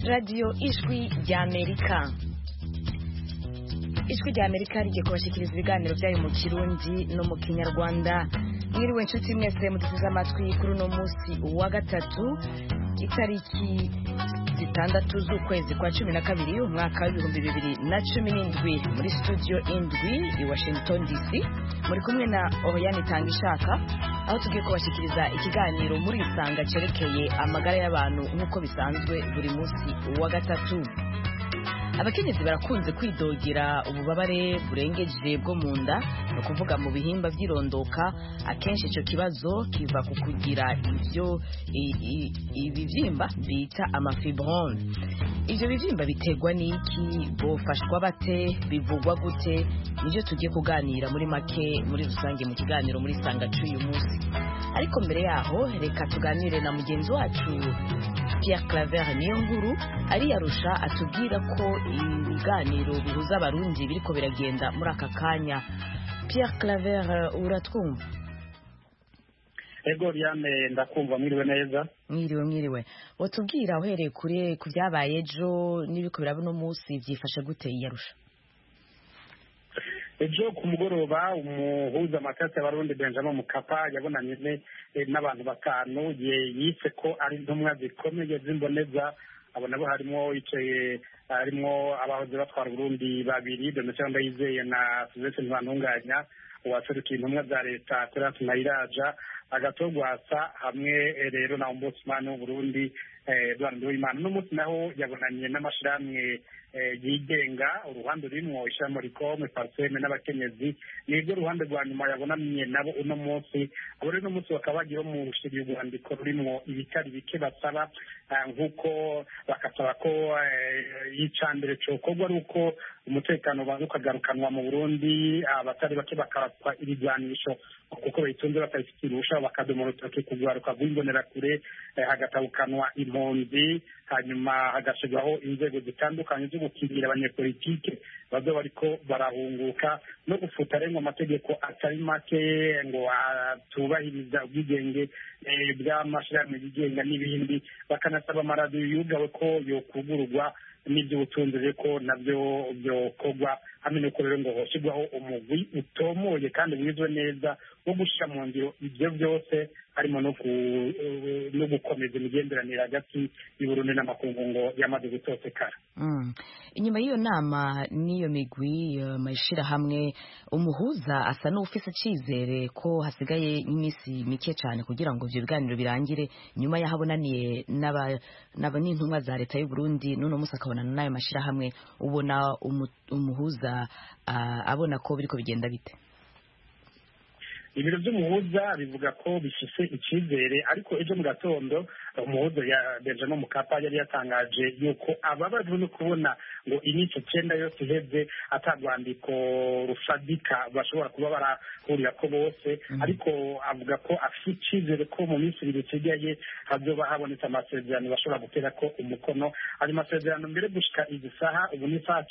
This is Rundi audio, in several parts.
radiyo ijwi ry'Amerika. Ijwi ry'Amerika rigiye kubashikiriza ibiganiro byayo mu Kirundi no mu Kinyarwanda. Mwiriwe inshuti mwese muduteze amatwi kuri uno munsi wa gatatu itariki 6 z'ukwezi kwa 12 umwaka w'2017 muri studio indwi i Washington DC. Muri kumwe na Oriane Tangishaka aho tugiye kubashikiriza ikiganiro muri isanga cerekeye amagara y'abantu nk'uko bisanzwe buri munsi wa gatatu. Abakenyezi barakunze kwidogera ububabare burengeje bwo mu nda, no kuvuga mu bihimba by'irondoka. Akenshi icyo kibazo kiva ku kugira ibivyimba bita amafibrome. Ivyo bivyimba biterwa n'iki, bofashwa bate, bivugwa gute? Nivyo tugiye kuganira muri make muri rusange mu kiganiro muri sanga cy'uyu munsi. Ariko mbere yaho reka tuganire na mugenzi wacu Pierre Claver Niyonkuru ari yarusha atubwira ko ibiganiro bihuza abarundi biriko biragenda muri aka kanya. Pierre Claver, uratwumva? Ego Oriane, ndakumva. Mwiriwe neza. Mwiriwe. Watubwira uhereye kure ku byabaye ejo n'ibiko biraba no munsi byifashe gute yarusha? Ejo ku mugoroba umuhuza amakasi y'abarundi Benjamin Mkapa yabonanye n'abantu batanu yise ko ari intumwa zikomeye z'imboneza. Abo nabo harimo abahoze batwara Burundi babiri, Domitien Ndayizeye na Sylvestre Ntibantunganya, uwaserukiye intumwa za leta Terence Ntayiraja, Agatogwasa hamwe rero na Ombudsman w'Uburundi Edouard Nduwimana. N'umunsi naho yabonanye n'amashirahamwe yigenga, uruhande rurimwo ishami rikome Parseme n'abakenyezi. Nibyo ruhande rwa nyuma yabonanye nabo uno munsi. Abo rero umunsi bakaba bagiye mu rushiri rwandiko rurimwo ibitari bike basaba, nk'uko bakasaba ko y'icambere cokorwa ari uko umutekano ubanza ukagarukanwa mu Burundi, abatari bake bakaraswa ibigwanisho kuko bayitunze batayifitiye uruhusha, bakadomora urutoke kugwaruka rw'imbonerakure, hagatabukanwa impunzi, hanyuma hagashirwaho inzego zitandukanye zo gukingira abanyepolitike bazoba bariko barahunguka, no gufuta rero amategeko atari make ngo atubahiriza ubwigenge bw'amashirahamwe yigenga n'ibindi. Bakanasaba amaradiyo yugawe ko yokugururwa n'iby'ubutunzi ko nabyo byokorwa, hamwe n'uko rero ngo hoshirwaho umugwi utomoye kandi wizwe neza wo gushira mu ngiro ibyo byose, harimo no gukomeza imigenderanire hagati y'Uburundi n'amakungu ngo yamaze gutosekara. Inyuma y'iyo nama n'iyo migwi mashirahamwe, umuhuza asa n'ufise icizere ko hasigaye iminsi mike cyane kugira ngo ivyo biganiro birangire, nyuma yahabonaniye n'intumwa za leta y'u Burundi n'uno munsi akabonana n'ayo mashirahamwe. Ubona umuhuza abona ko biriko bigenda bite? Ibiro by'umuhuza bivuga ko bifise icizere, ariko ejo mu gatondo umuhuza ya Benjamin Mkapa yari yatangaje yuko ababajwe no kubona ngo iminsi 9 yose iheze atagwandiko rufadika bashobora kuba barahurira ko bose, ariko avuga ko afite icizere ko mu minsi 2 isigaye hazoba habonetse amasezerano bashobora gutera ko umukono. Ari masezerano mbere gushika igisaha ubu ni saa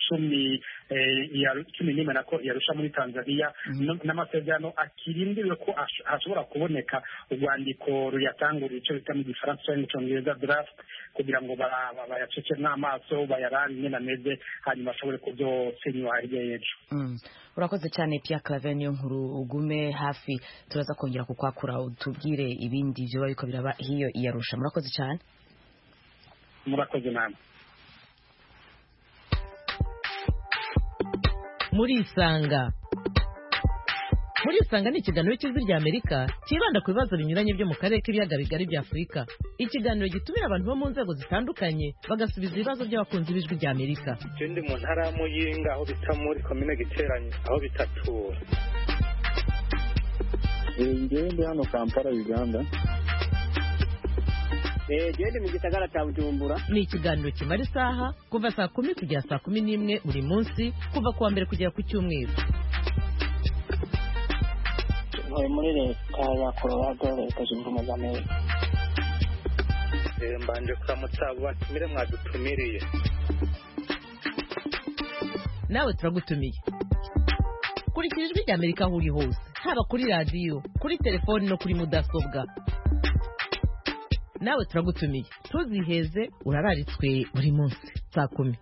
10 nako yarusha muri Tanzania, n'amasezerano akirindiriwe ko ashobora kuboneka urwandiko ruyatangura icyo bita mu Gifaransa cyangwa Icyongereza draft, kugira ngo bayacece n'amaso bayarari nyene ameze, hanyuma ashobore kubyosinywa hirya y'ejo. Urakoze cyane Pierre Claver Niyonkuru, ugume hafi turaza kongera kukwakura utubwire ibindi byo bariko biraba hiyo iyarusha. Murakoze cyane. Murakoze namwe. Muri isanga ni ikiganiro cy'Ijwi ry'Amerika kibanda ku bibazo binyuranye byo mu karere k'ibiyaga bigari bya Afurika. Ikiganiro gitumira abantu bo mu nzego zitandukanye bagasubiza ibibazo by'abakunzi b'Ijwi ry'Amerika. Ndi mu ntara ya Muyinga aho bita muri komine Giteranye aho bitatura. Ndi hano Kampala, Uganda. Gende mu gisagara cya Bujumbura. Ni ikiganiro kimara isaha kuva saa 10 kugera saa 11 buri munsi, kuva kuwa mbere kugera ku cyumweru. Muri leta ya Colorado, Leta Zunze Ubumwe za Amerika. Mbanje kuramutsa batumire mwadutumiriye. Nawe turagutumiye. Kurikira Ijwi ry'Amerika aho uri hose, haba kuri radiyo, kuri telefoni no kuri mudasobwa. nawe turagutumiye ntuziheze urararitswe buri munsi saa 10.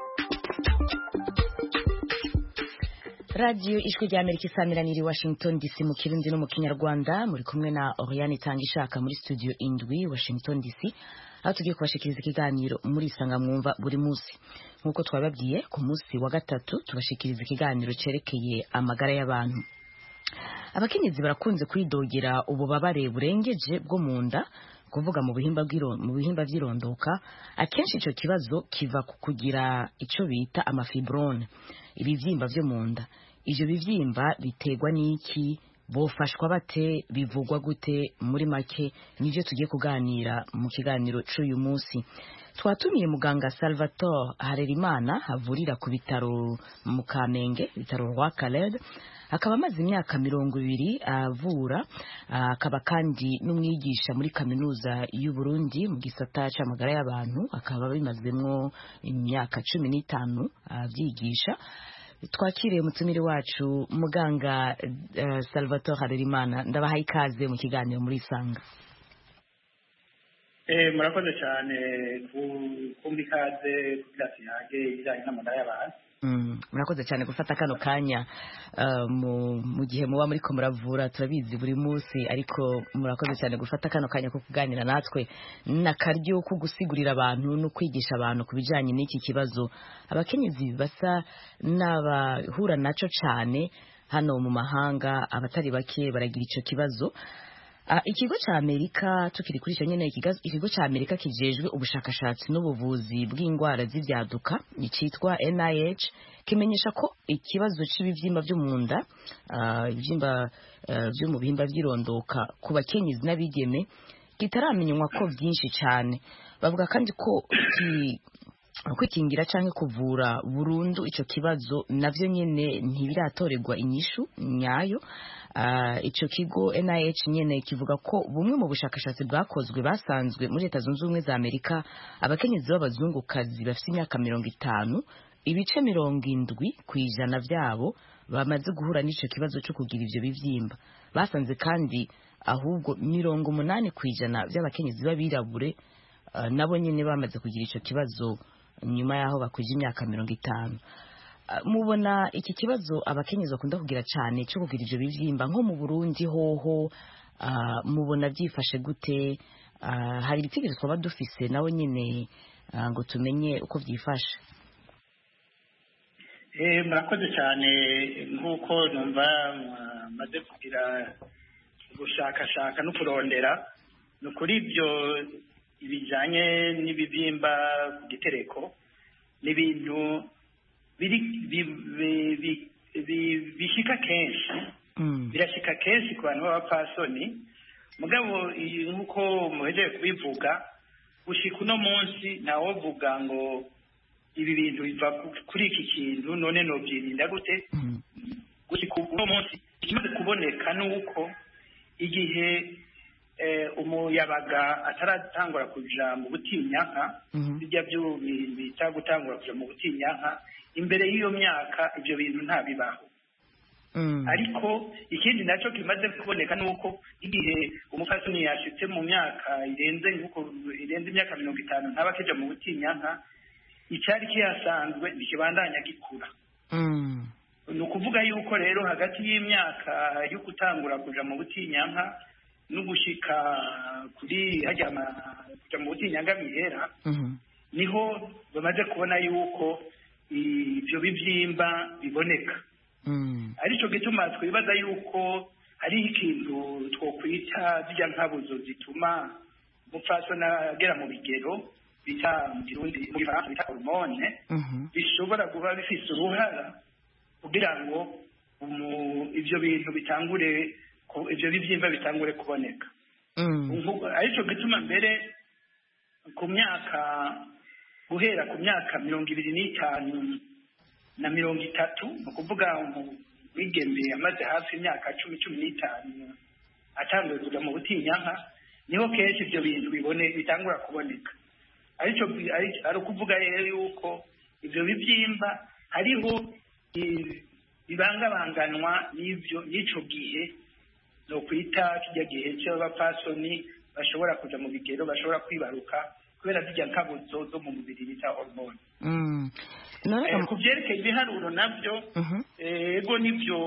radiyo ijwi rya amerika isamiraniye i washington dc mu kirundi no mu kinyarwanda muri kumwe na Oriane Tangishaka muri studio indwi Washington dc aho tugiye kubashikiriza ikiganiro muri isanga mwumva buri munsi nk'uko twababwiye ku munsi wa gatatu tubashikiriza ikiganiro cerekeye amagara y'abantu. Abakenyezi barakunze kwidogera ububabare burengeje bwo mu nda kuvuga mu bihimba by'irondoka. Akenshi ico kibazo kiva ku kugira ico bita amafibrone, ibivyimba vyo mu nda. Ivyo bivyimba biterwa n'iki, bofashwa bate, bivugwa gute? Muri make nivyo tugiye kuganira mu kiganiro c'uyu munsi. Twatumiye muganga Salvatore Harerimana havurira ku bitaro mu Kamenge, bitaro Roi Caled. Akaba amaze imyaka 20 avura, akaba kandi n'umwigisha muri kaminuza y'u Burundi mu gisata c'amagara y'abantu, akaba bimazemwo imyaka 15 avyigisha. Twakiriye mutumire wacu muganga Salvatore Harerimana, ndabahaye ikaze mu kiganiro muri Isanga. Murakoze cyane kumva ikaze kugira tuyage ibijyanye n'amagara y'abantu. Murakoze cyane gufata kano kanya mu gihe muba muri ko muravura, turabizi buri munsi, ariko murakoze cyane gufata kano kanya ko kuganira natwe n'akaryo ko gusigurira abantu no kwigisha abantu ku bijyanye n'iki kibazo abakenyezi basa n'abahura naco cyane hano mu mahanga. Abatari bake baragira ico kibazo. Ikigo ca Amerika, tukiri kuri cyo nyene, ikigo ca Amerika kijejwe ubushakashatsi n'ubuvuzi bw'indwara z'ivyaduka nicitwa NIH, kimenyesha ko ikibazo c'ibivyimba vyo mu nda, ivyimba vyo mu bihimba vy'irondoka ku bakenyezi n'abigeme kitaramenywa ko vyinshi cyane. Bavuga kandi ko kwikingira canke kuvura burundu ico kibazo navyo nyene ntibiratorerwa inyishu nyayo. Ico kigo NIH nyene kivuga ko bumwe mu bushakashatsi bwakozwe basanzwe muri Leta Zunze Ubumwe za Amerika abakenyezi b'abazungukazi bafite imyaka 50 ibice 70% vyabo bamaze guhura n'ico kibazo cyo kugira ivyo bivyimba. Basanze kandi ahubwo 80% by'abakenyezi b'abirabure nabo nyene bamaze kugira ico kibazo nyuma yaho bakuje imyaka 50. Mubona iki kibazo abakenyezi bakunda kugira cyane cyo kugira ivyo bivyimba nko mu Burundi hoho, mubona byifashe gute? Hari ibitigiri twaba dufise nawe nyene ngo tumenye uko byifashe. Murakoze cyane, nk'uko numva maze kugira gushakashaka no kurondera no kuri ibyo ibijanye n'ibivyimba ku gitereko n'ibintu bishika kenshi, birashika kenshi ku bantu b'abapfasoni. Mugabo nk'uko muhejeje kubivuga, gushika uno munsi ntawovuga ngo ibi bintu biva kuri iki kintu none nobyirinda gute. Gushika uno munsi ikimaze kuboneka nuko igihe umuyabaga ataratangura kuja mu butinyanka, bijya byo bita gutangura kuja mu butinyanka, imbere y'iyo myaka ibyo bintu ntabibaho. Ariko ikindi nacyo kimaze kuboneka nuko igihe umufasoni yashitse mu myaka irenze imyaka 50 ntaba kija mu butinyanka, icyari kihasanzwe ntikibandanya gikura. Ni ukuvuga yuko rero hagati y'imyaka yo gutangura kuja mu butinyanka no gushika kuri kuja mu butinyanka bihera, niho bamaze kubona yuko ibyo bivyimba biboneka. Arico gituma twibaza yuko hari ikintu twokwita zijya nkabuzo zituma umupfasoni agera mu bigero bita mu Kirundi mu Faransa bita hormone, bishobora kuba bifise uruhara kugira ngo ivyo bintu bitangure, ivyo bivyimba bitangure kuboneka. Arico gituma mbere ku myaka guhera ku myaka 25 na 30, ni ukuvuga wigembeye amaze hafi imyaka 10-15 atanguye kuja mu butinyanka, niho kenshi ivyo bintu bitangura kuboneka. Ari ukuvuga rero yuko ivyo bivyimba hariho bibangabanganwa n'ico gihe no kwita kijya gihe cy'abapfasoni bashobora kuja mu bigero bashobora kwibaruka kubera zirya nkabuzo zo mu mubiri bita hormone. Ku byerekeye ibiharuro nabyo ego nibyo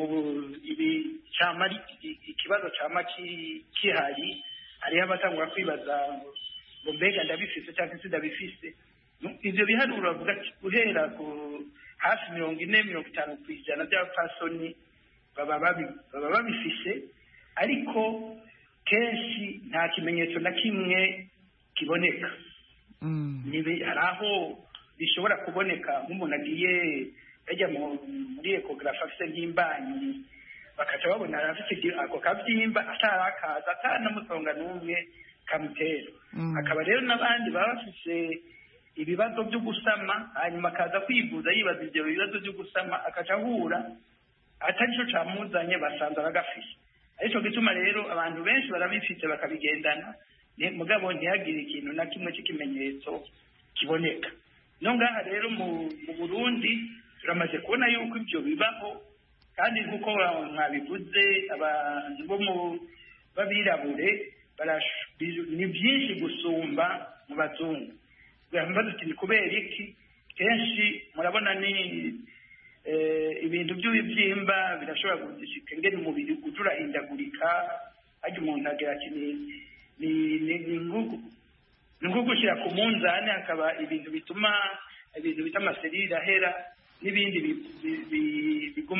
ikibazo cama kihari, hariho abatangura kwibaza ngo mbega ndabifise cyangwa sindabifise. Ivyo biharuro bavuga ati guhera ku hafi 40-50% by'abapfasoni baba babifise, ariko kenshi nta kimenyetso na kimwe kiboneka. Hari aho bishobora kuboneka nk'umuntu agiye ajya muri ekogarafi afite nk'imbanyi bakaca babona afite ako kabyimba atarakaza atanamusonga n'umwe kamutera. Akaba rero n'abandi baba bafise ibibazo byo gusama hanyuma akaza kwivuza yibaza ibyo bibazo byo gusama akaca ahura atari cyo camuzanye basanze aragafise. Ariko gituma rero abantu benshi barabifite bakabigendana mugabo ntihagire ikintu na kimwe cy'ikimenyetso kiboneka. No ngaha rero mu Burundi turamaze kubona yuko ibyo bibaho, kandi nkuko mwabivuze abantu bo babirabure ni byinshi gusumba mu bazungu. Bambaza ati ni kubera iki? Kenshi murabona ni ibintu by'ibyimba birashobora gushika ngene umubiri urahindagurika, ajya umuntu agira ati ni nko gushyira ku munzani hakaba ibintu bituma ibintu bita amaserire ahera n'ibindi biguma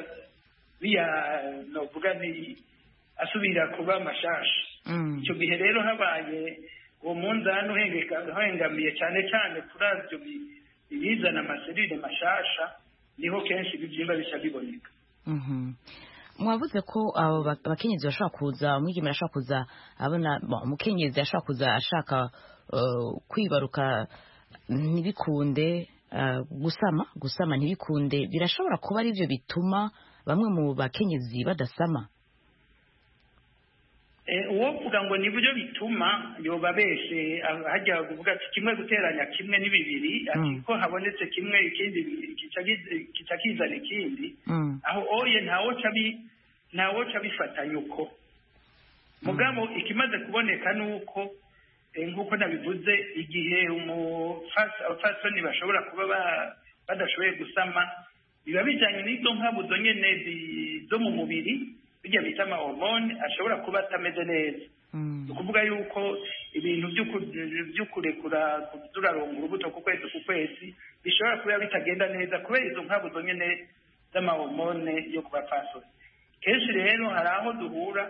novuga ni asubira kuba amashashi. Icyo gihe rero habaye uwo munzani uhengamiye cyane cyane kuri avyo bizana amaserire mashasha, niho kenshi ibibyimba bisha biboneka. Mwavuze ko abo abakenyezi bashobora kuza, umwigeme ashobora kuza abona umukenyezi ashobora kuza ashaka kwibaruka ntibikunde, gusama ntibikunde. Birashobora kuba ari byo bituma bamwe mu bakenyezi badasama? Uwo vuga ngo ni byo bituma yoba beshe hajya kuvuga ati kimwe guteranya kimwe ni bibiri, ati ko habonetse kimwe ikindi kizana ikindi. Aho oye ntawo ca bifatanya uko. Mugabo ikimaze kuboneka nuko nkuko nabivuze, igihe umufasoni bashobora kuba badashoboye gusama, biba bijanye n'izo nkabuzo nyene zo mu mubiri bijya bita amahormone ashobora kuba atameze neza. Ni ukuvuga yuko ibintu byo kurekura turaronga urubuto ku kwezi bishobora kuba bitagenda neza kubera izo nkabuzo nyene z'amahormone yo ku bapfasoni. Kenshi rero hari aho duhura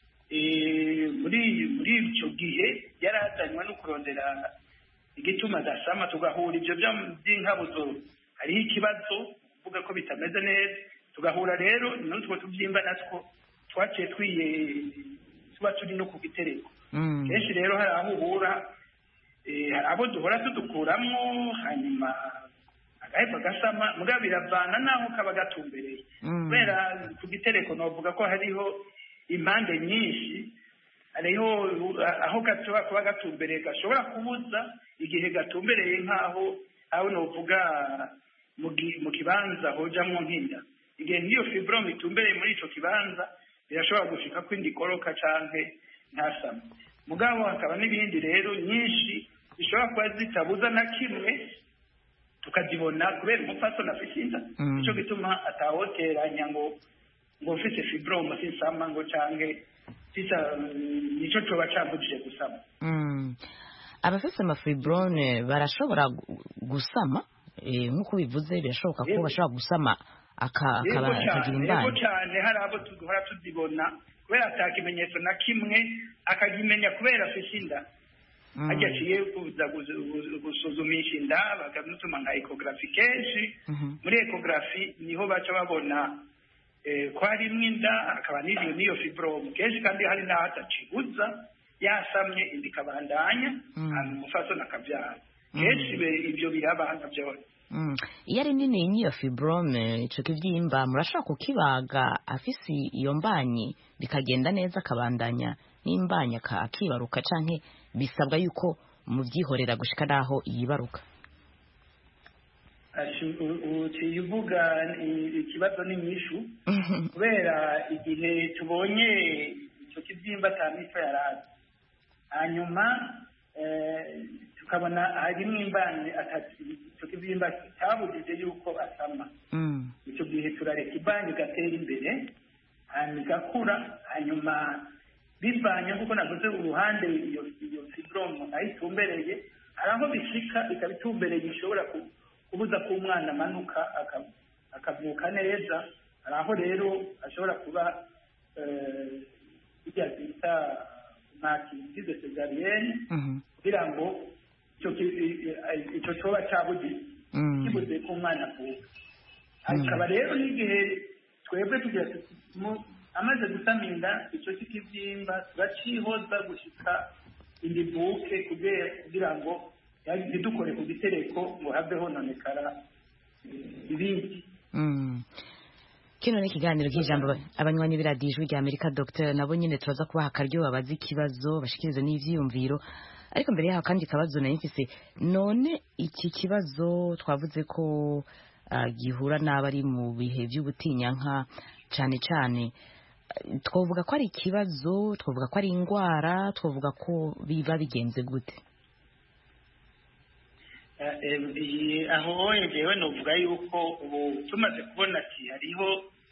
muri icyo gihe yarazanywe no kurondera igituma adasama, tugahura ibyo by'inkabuzo hariho ikibazo uvuga ko bitameze neza, tugahura rero n'utwo tubyimba natwo twaciye tuba turi no ku gitereko. Kenshi rero hari aho uhura hari abo duhora tudukuramo hanyuma agaheva gasama, mugabo biravana n'aho kaba gatumbereye. Kubera ku gitereko novuga ko hariho impande nyinshi, hariho aho gashobora kuba gatumbereye gashobora kubuza igihe gatumbereye nk'aho novuga mu kibanza hojamwo nk'inda. Igihe nk'iyo fibrome itumbereye muri ico kibanza birashobora gushika ko indi koroka canke ntasama. Mugabo hakaba n'ibindi rero nyinshi zishobora kuba zitabuza na kimwe tukazibona kubera umupfasoni afise inda. Ico gituma atawoteranya ngo mfise fibrome sinsama ngo canke nico coba cambujije gusama. Abafise amafibrone barashobora gusama nk'uko bivuze, birashoboka ko bashobora gusama akagira imbanyi. Yego cyane, hari abo duhora tuzibona kubera ata kimenyetso na kimwe akagimenya kubera afise inda. Ajya aciye kuza gusuzumisha inda bakamutuma nka ekogarafi. Kenshi muri ekogarafi niho baca babona ko harimwo inda, hakaba n'iyo fibrome. Kenshi kandi hari n'aho ataciguza yasamye inda ikabandanya hanyuma umufasoni akabyara. Kenshi ibyo birabana byose. Iyo ari nini n'iyo fibrome, ico kivyimba murashobora kukibaga afise iyo mbanyi bikagenda neza akabandanya n'imbanyi akibaruka, canke bisabwa yuko muvyihorera gushika naho yibaruka? Uvuga ikibazo n'inyishu kubera igihe tubonye icyo kibyimba atamico yarazi hanyuma tukabona harimo imbanyi icyo kibyimba cyabujije yuko asama. Icyo gihe turareka imbanyi igatera imbere hanyuma igakura, hanyuma bivanye nk'uko navuze uruhande iyo fibrome aho itumbereye, hari aho bishika ikaba itumbereye ishobora kubuza ko umwana amanuka akavuka neza. Hari aho rero ashobora kuba bijya bita makigize cesarienne kugira ngo icyo cyoba kibuze ko umwana avuka. Hakaba rero n'igihe twebwe tugira amaze gusama inda, icyo kibyimba turacihoza gushika indivuke kugira ngo ntidukore ku gitereko ngo have hononekara ibindi. Kino ni ikiganiro cy'ijambo abanywanyi b'iradiyo Ijwi ry'Amerika. Dr. nabo nyine turaza kubaha akaryo babaza ikibazo bashikirize n'ivyiyumviro, ariko mbere yaho kandi kabazo nari mfise, none iki kibazo twavuze ko gihura n'abari mu bihe by'ubutinyanka cane cane, twavuga ko ari ikibazo, twavuga ko ari indwara, twavuga ko biba bigenze gute? Aho yewe novuga yuko ubu tumaze kubona ati hariho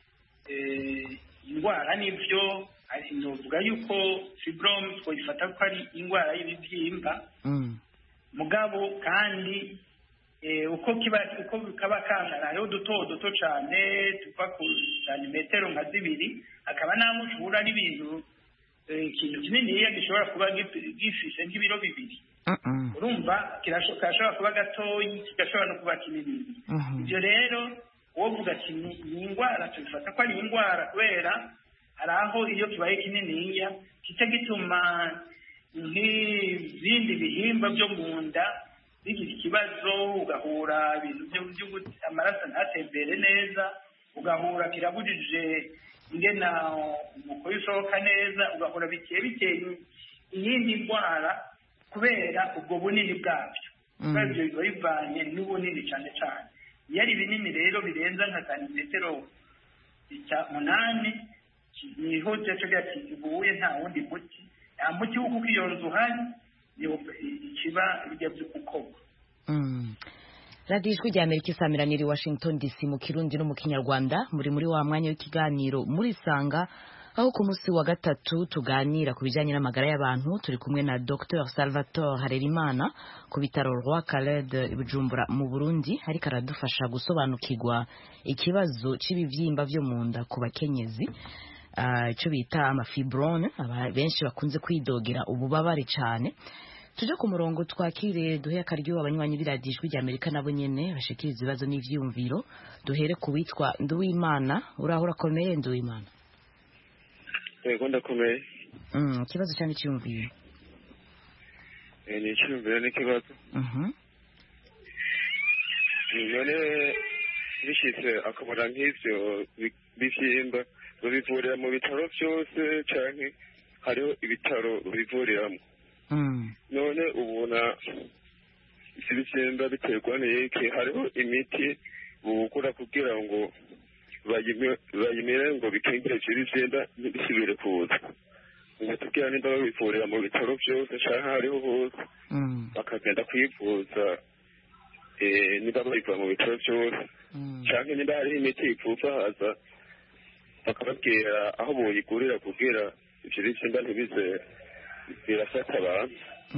indwara n'ibyo, novuga yuko fibrome twifata ko ari indwara y'ibibyimba mugabo kandi uko kaba kangana hariho duto cyane tuva ku santimetero nka 2, akaba naho ushobora n'ibintu ikintu kinini gishobora kuba gifishe nk'ibiro 2. Urumva kirashobora kuba gatoyi, kigashobora no kuba kinini. Ibyo rero wovuga ati ni indwara, tubifata ko ari indwara kubera hari aho iyo kibaye kininiya kica gituma nk'ibindi bihimba byo mu nda bigira ikibazo, ugahura ibintu amaraso ntatembere neza, ugahura kirabujije ingena umukoro usohoka neza, ugahura biteye iyindi ndwara kubera ubwo bunini bwabyo. Ibyo biba bivanye n'ubunini cyane cyane. Iyo ari binini rero birenza nka santimetero 8, niho cyaca kivuye, nta wundi muti, nta muti wo kuko iyo nzu uhari ikiba bijya by'ukukorwa. radiyo Ijwi ry'Amerika isamiraniye i Washington DC mu Kirundi no mu Kinyarwanda. muri wa mwanya w'ikiganiro muri Sanga, aho ku munsi wa gatatu tuganira ku bijyanye n'amagara y'abantu. Turi kumwe na Dr. Salvatore Harerimana ku bitaro Roi Khaled i Bujumbura mu Burundi, ariko aradufasha gusobanukirwa ikibazo cy'ibibyimba byo mu nda ku bakenyezi, icyo bita amafibrone, benshi bakunze kwidogera ububabare cyane. Tuje ku murongo twakire duhe akaryo abanywanyi b'iradiyo Ijwi ry'Amerika nabo nyene bashikiriza ibibazo n'ivyiyumviro. Duhere ku witwa Nduwimana. Uraho urakomeye Nduwimana? Yego ndakomeye. Ikibazo cyane cyiyumviro. Ni cyiyumviro n'ikibazo. None bishitse akamara nk'ivyo bivyimba babivurira mu bitaro byose canke hariho ibitaro bivuriramo? None ubona ibibyimba biterwa n'iki? Hariho imiti bukura kugira ngo bayimire ngo bikingire ibibyimba ntibisubire kuza? Ngo tubwira nimba babivurira mu bitaro byose canke hariho hose bakagenda kwivuza, niba babivura mu bitaro byose canke niba hariho imiti ipfufahaza bakababwira aho boyigurira kugira ivyo bibyimba ntibize birafata abantu.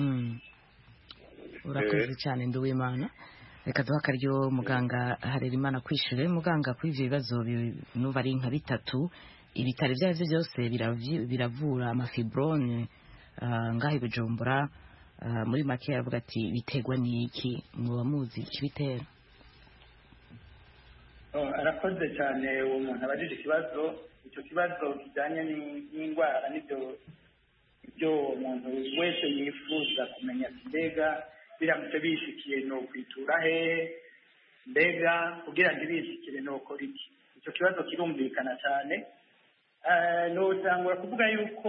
Urakoze cyane Nduwimana. Reka duha akaryo muganga Harerimana kwishure. Muganga, kuri ivyo bibazo nuba ari nka 3, ibitaro byavyo byose biravura amafibrone ngaho i Bujumbura. Muri make yavuga ati biterwa n'iki, muba muzi ikibitera? Arakoze cyane uwo muntu abajije ikibazo. Icyo kibazo kijyanye n'indwara ibyo umuntu wese yifuza kumenya, mbega biramutse bishikiye no kwitura he, mbega kugira ngo bishikire no kora iki. Icyo kibazo kirumvikana cyane. Notangura kuvuga yuko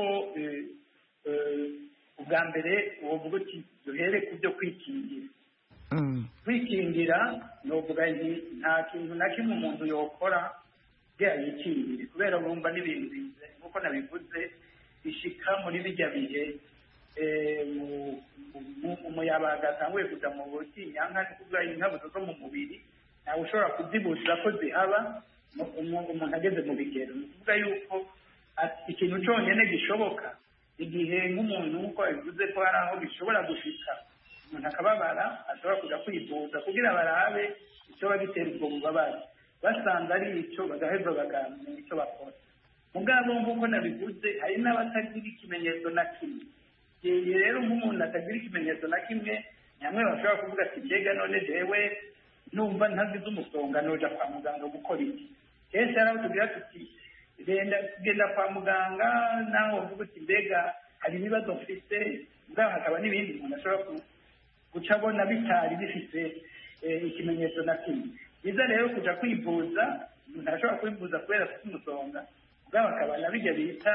ubwa mbere uvuga uti duhere ku byo kwikingira. Kwikingira novuga nta kintu na kimwe umuntu yokora kugira yikingire, kubera urumva n'ibintu bize nk'uko nabivuze bishika muri bijya bihe umuyabaga atanguye kuja mu butinyanka ni kuvuga inkabuzo zo mu mubiri ntawe ushobora kuzibuza ko zihaba umuntu ageze mu bigero ni ukuvuga yuko ikintu cyonyine gishoboka igihe nk'umuntu nk'uko bivuze ko hari aho bishobora gushika umuntu akababara ashobora kuja kwivuza kugira barabe icyoba gitera ubwo bubabare basanze ari icyo bagaheza bagamenya icyo bakora mugabo nk'uko nabivuze hari n'abatagira ikimenyetso na kimwe igihe rero nk'umuntu atagira ikimenyetso na kimwe nyamwe bashobora kuvuga ati mbega none jewe numva ntagize umusonga noja kwa muganga gukora iki kenshi hari aho tugira tuti genda kwa muganga naho uvuga uti mbega hari ibibazo mfite mugabo hakaba n'ibindi umuntu ashobora guca abona bitari bifite ikimenyetso na kimwe biza rero kuja kwivuza umuntu ashobora kwivuza kubera afite umusonga mugabo akaba na bijya bita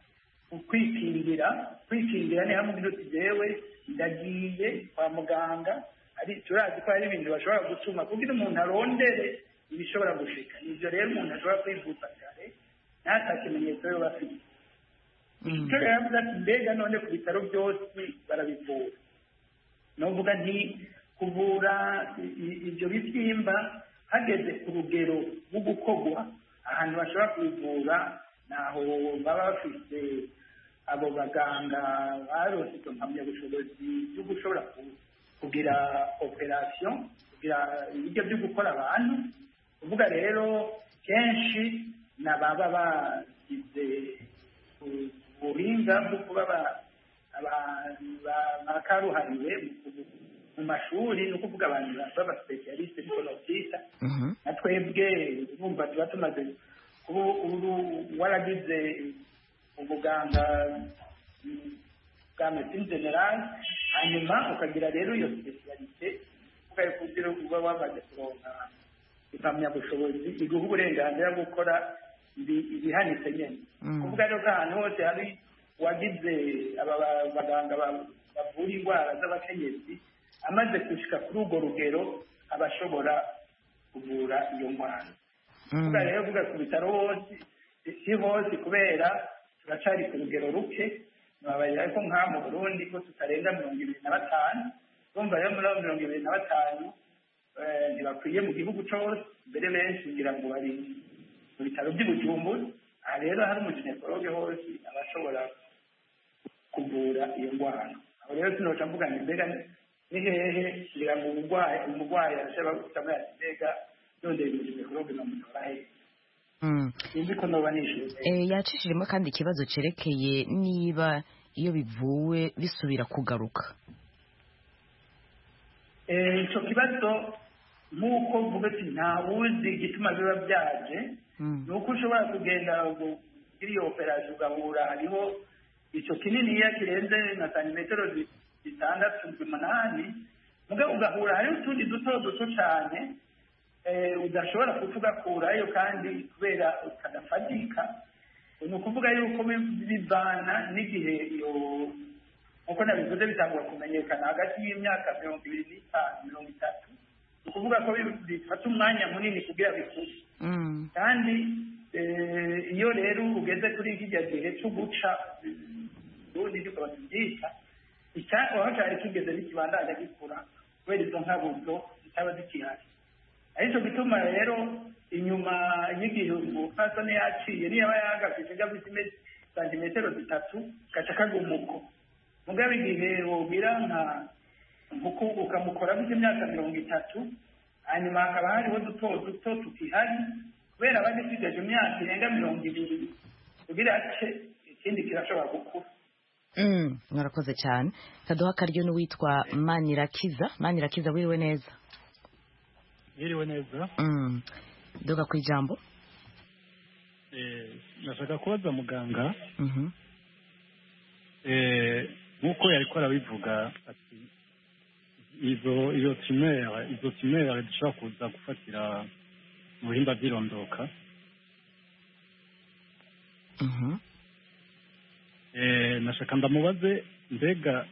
kwikingira ni hamwe uti jewe ndagiye kwa muganga turazi ko hari ibintu bashobora gutuma kugira umuntu arondere ibishobora gushika nivyo rero umuntu ashobora kwivuza kare ntata kimenyetso yo bafite icyo rero avuga ati mbega none ku bitaro byose barabivura novuga nti kuvura ibyo bisimba hageze ku rugero rwo gukorwa ahantu bashobora kubivura naho baba bafite abo baganga baronse izo mpamyabushobozi byo gushobora kugira operation kugira ibyo byo gukora abantu kuvuga rero kenshi n'ababa bagize ubuhinga bwo kuba bakaruhariwe mu mashuri ni ukuvuga abantu b'abasipesialiste niko novyita na twebwe bumva tuba tumaze kuba waragize ubuganga bwa medecine generale hanyuma ukagira rero iyo spesialite ukaye kugira uba wamaze kuronka impamyabushobozi iguha uburenganzira bwo gukora ibihanitse nyene kuvuga rero ko ahantu hose hari wagize aba baganga bavura indwara z'abakenyezi amaze gushika kuri urwo rugero abashobora kuvura iyo ndwara kuvuga rero kuvuga ku bitaro hose si hose kubera turacari ku rugero ruke babaye ariko nka mu Burundi ko tutarenga 25 urumva rero muri 25 ntibakwiye mu gihugu cyose mbere benshi ngira ngo bari mu bitaro by'Ubujumbura aha rero hari umuginekologe hose abashobora kuvura iyo ndwara aho rero sinoca mvuga ngo mbega ni hehe ngira ngo umurwayi ashobora gutamira mbega none umuginekologe namutora hehe yacishijemo kandi ikibazo cerekeye niba iyo bivuwe bisubira kugaruka icyo kibazo nk'uko mvuga ati ntawuzi igituma biba byaje ni uko ushobora kugenda kuri iyo operasiyo ugahura hariho icyo kininiya kirenze na santimetero 6-8 mugabo ugahura hariho utundi duto cyane udashobora kutugakurayo kandi kubera ukadafatika ni ukuvuga yuko bivana n'igihe iyo nkuko nabivuze bitangwa kumenyekana hagati y'imyaka 25-30 ni ukuvuga ko bifata umwanya munini kugira bikure kandi iyo rero ugeze kuri kijya gihe cyo guca ubundi ukaba tubyita aho cyari kigeze bikibandanya gikura kubera izo nkabuzo zitaba zikihari ariko bituma rero inyuma y'igihe umupfasoni yaciye niyo aba yahagaze gabise santimetero 3 gaca kagumuko mugabe igihe wogira nkuko ukamukora bise imyaka 30 hanyuma hakaba hariho duto tukihari kubera abandi sigaje imyaka irenga 20 kugira ati ikindi kirashobora gukura mwarakoze cyane kaduha karyo n'uwitwa Manirakiza wiriwe neza Yiriwe neza. Doga ku ijambo. Nashaka kubaza muganga. Nkuko yariko arabivuga ati izo tumere dushobora kuza gufatira mu bihimba by'irondoka. Nashaka ndamubaze mbega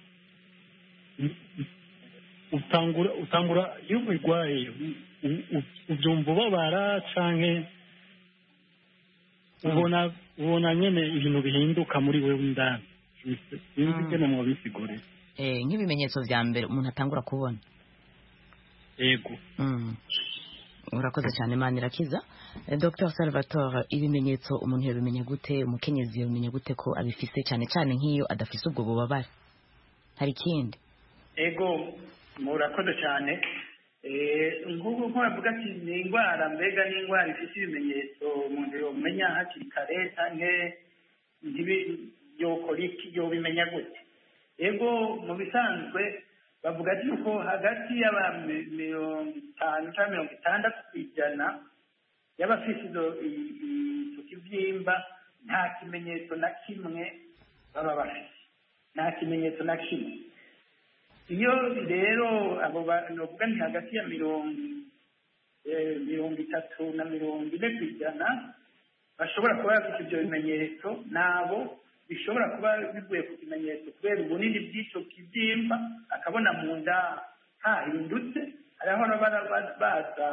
utangura iyo ubirwaye ubyumva ubabara canke ubona nyene ibintu bihinduka muri wewe indani sinzi ingene mwabisigurira. Nk'ibimenyetso vya mbere umuntu atangura kubona. Yego. Urakoze cyane Manirakiza. Dr Salvatore, ibimenyetso umuntu yabimenya gute, umukenyezi yabimenya gute ko abifise cyane cyane nk'iyo adafise ubwo bubabare? Hari ikindi? Ego, murakoze cyane. Nk'uko bavuga ati ni indwara, mbega ni indwara ifite ibimenyetso umuntu yomenya hakiri kare cyangwa yokora iki, yobimenya gute? Ego, mu bisanzwe bavuga yuko hagati y'abantu 50 cyangwa 60% y'abafite icyo kibyimba nta kimenyetso na kimwe baba bafite, nta kimenyetso na kimwe. Iyo rero abo bavuga ni hagati ya 30 na 40% bashobora kuba bafite ibyo bimenyetso, nabo bishobora kuba bivuye ku kimenyetso kubera ubunini bw'icyo kibyimba, akabona mu nda hahindutse, hariho baza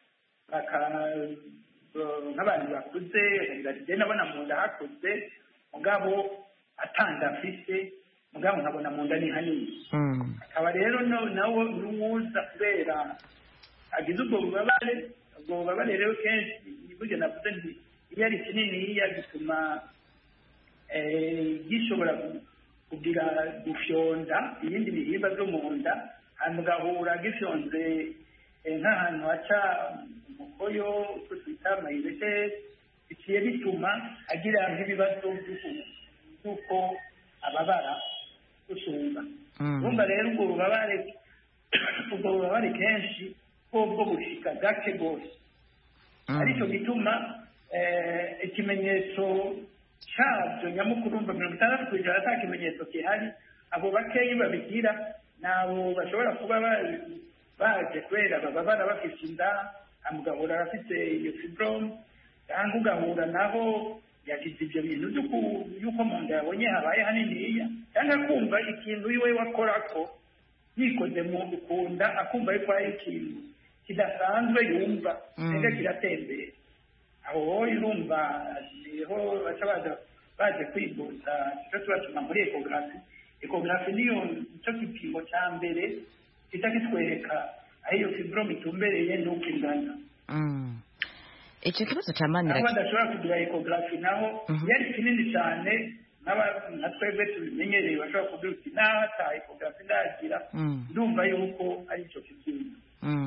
nk'abantu bakuze bagenda abona mu nda hakuze, mugabo atanga afise, mugabo nkabona mu nda ni hanini. Akaba rero nawe n'uwuza kubera agize ubwo bubabare rero kenshi burya navuze nti iyo ari kininiya gituma gishobora kugira gufyonda ibindi bihimba byo mu nda, hanyuma ugahura gifyonze nk'ahantu haca umukoyo uko twita mayirete, bigiye bituma agira nk'ibibazo by'uko ababara gusumba. Urumva rero ubwo bubabare kenshi bwo bushika gake rwose, aricyo gituma ikimenyetso cyabyo nyamukuru 60% ata kimenyetso gihari. Abo bakeyi babigira nabo bashobora kuba baje kubera bababara bafite inda, amugahura afite iyo fibrome, cyangwa ugahura naho yagize ibyo bintu y'uko mu nda yabonye habaye haniniya, cyangwa kumva ikintu iwe wakora ko yikoze mu gukunda, akumva yuko ari ikintu kidasanzwe yumva ndetse kiratembera. Aho irumva niho baje kwivuza icyo tubatuma muri ekogarafi. Ekogarafi niyo icyo gipimo cya mbere kita kitwereka aho iyo fibrome itumbereye n'uko ingana. Icyo kibazo cya Manirakiza, aho badashobora kugira ekogarafi naho yari kinini cyane, nka twebwe tubimenyereye bashobora kugira uti naho ata ekogarafi ndagira ndumva yuko ari icyo kibyimba.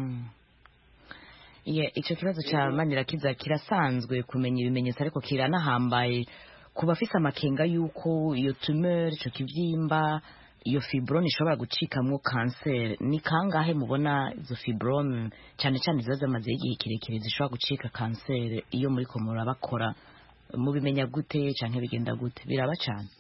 Icyo kibazo cya Manirakiza kirasanzwe kumenya ibimenyetso, ariko kiranahambaye ku bafise amakenga yuko iyo tumeur, icyo kibyimba, iyo fibrome ishobora gucikamwo kanseri. Ni kangahe mubona izo fibrome cyane cyane ziba zamaze igihe kirekire zishobora gucika kanseri? Iyo muri ko murabakora mubimenya gute cyangwa bigenda gute? Biraba cyane.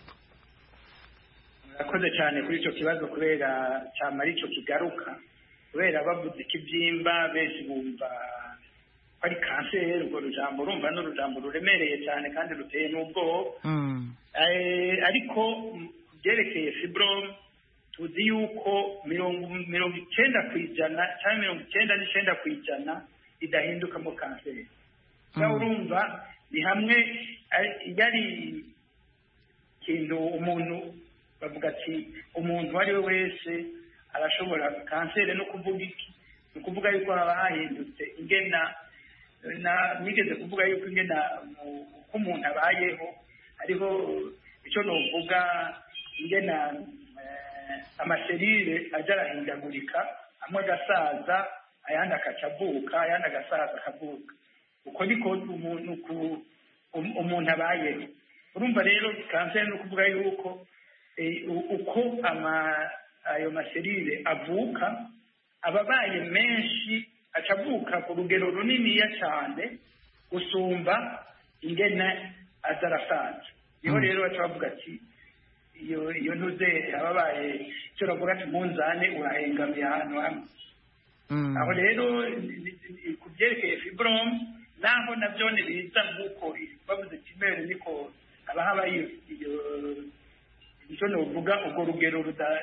Murakoze cyane kuri icyo kibazo kubera cyamara icyo kigaruka, kubera bavuze ikibyimba benshi bumva ari kanseri. Urwo rujambo urumva ni urujambo ruremereye cyane kandi ruteye n'ubwoba. Ariko byerekeye fibrome tuzi yuko 90% cyangwa 99% idahinduka mu kanseri. Urumva ni hamwe yari ikintu umuntu bavuga ati umuntu ari we wese arashobora kanseri. No kuvuga iki? Ni ukuvuga yuko haba hahindutse ingena, nigeze kuvuga yuko ingena uko umuntu abayeho hariho icyo novuga ingena amaserire ajya arahindagurika, amwe agasaza ayandi akacavuka, ayandi agasaza akavuka. Uko niko umuntu abayeho. Urumva rero kanseri ni ukuvuga yuko uko ayo maserire avuka ababaye menshi, acavuka ku rugero runiniya cyane gusumba ingene azarasaza. Niho rero baca bavuga ati iyo ntuze ababaye icyo bavuga ati munzane urahengamiye ahantu hamwe. Aho rero ku byerekeye fibrome naho nabyo biza nk'uko bavuze kimere, niko haba habaye icyo novuga urwo rugero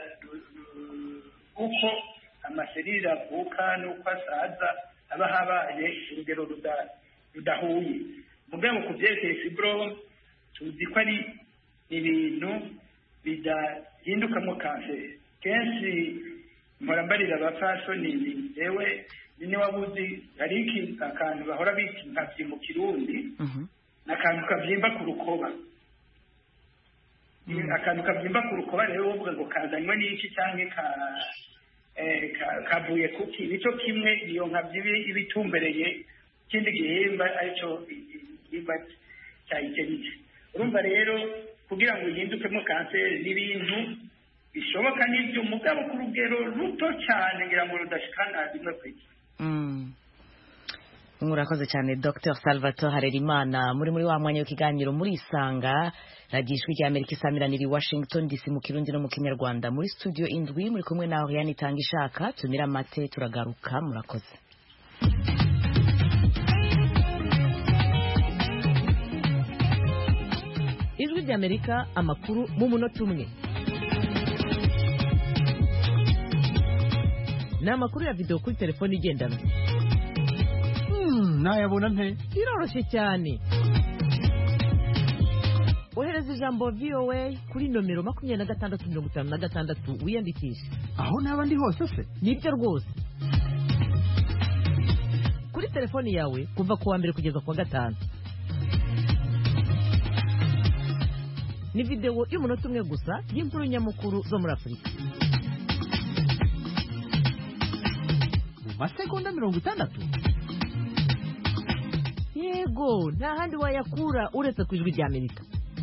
uko amaserire avuka n'uko asaza haba habaye urugero rudahuye. Mugabo ku byerekeye fibrome tuzi ko ari ibintu bidahindukamo kanseri. Kenshi mpora mbarira abapfasoni yewe ni wabuzi hari akantu bahora bita inkavyi mu Kirundi, n'akantu kavyimba ku rukoba. Akantu kavyimba ku rukoba rero uvuga ngo kazanywe n'iki canke kavuye kuki, nico kimwe iyo nkavyi ibitumbereye ikindi gihimba arico igihimba cyayikenije. Urumva rero kugira ngo yindukemo kanseri n'ibintu bishoboka n'ibyo mugabo ku rugero ruto cyane ngira ngo rudashikana rimwe kwiki. Murakoze cyane Dr Salvatore Harerimana muri wa mwanya w'ikiganiro muri Isanga Radio Ijwi ry'Amerika isamiranira i Washington DC mu Kirundi no mu Kinyarwanda. Muri studio indwi muri kumwe naho Oriane Itangishaka, tumira mate turagaruka. Murakoze. Ijwi ry'Amerika, amakuru mu munota umwe. Ni amakuru ya video kuri telefone igendanwa. Nayabona nte? Biroroshye cyane. Ohereza ijambo VOA kuri nomero 2656 wiyandikisha. Aho naba ndi hose se? Nibyo rwose. Kuri telefone yawe kuva ku wa mbere kugeza ku wa gatanu. Ni video y'umunota umwe gusa y'inkuru nyamukuru zo muri Afurika. Mu masegonda 60? Yego, nta handi wayakura uretse ku Ijwi ry'Amerika.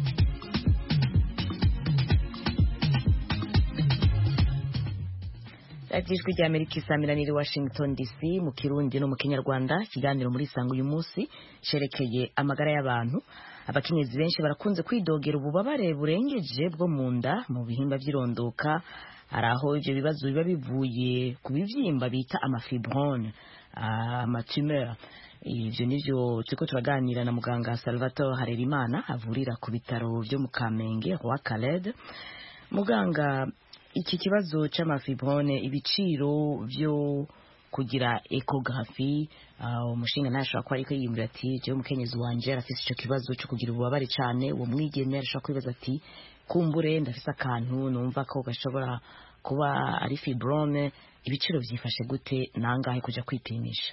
Ijwi ry'Amerika isamiranira i Washington DC mu Kirundi no mu Kinyarwanda. Ikiganiro muri Isanga uyu munsi cerekeye amagara y'abantu. Abakenyezi benshi barakunze kwidogera ububabare burengeje bwo mu nda mu bihimba by'irondoka. Hari aho ibyo bibazo biba bivuye ku bivyimba bita amafibrone, amatumeur. Ibyo nivyo turiko turaganira na muganga Salvatore Harerimana avurira ku bitaro byo mu Kamenge Roi Khaled. Muganga, iki kibazo c'amafibrone, ibiciro byo kugira ecography, umushinga ntashobora kuba ariko yiyumvira ati jewe umukenyezi wanje arafise ico kibazo cyo kugira ububabare cane, uwo mwigeme arashobora kwibaza ati kumbure ndafise akantu numva ko gashobora kuba ari fibrone. Ibiciro vyifashe gute nangahe kuja kwipimisha?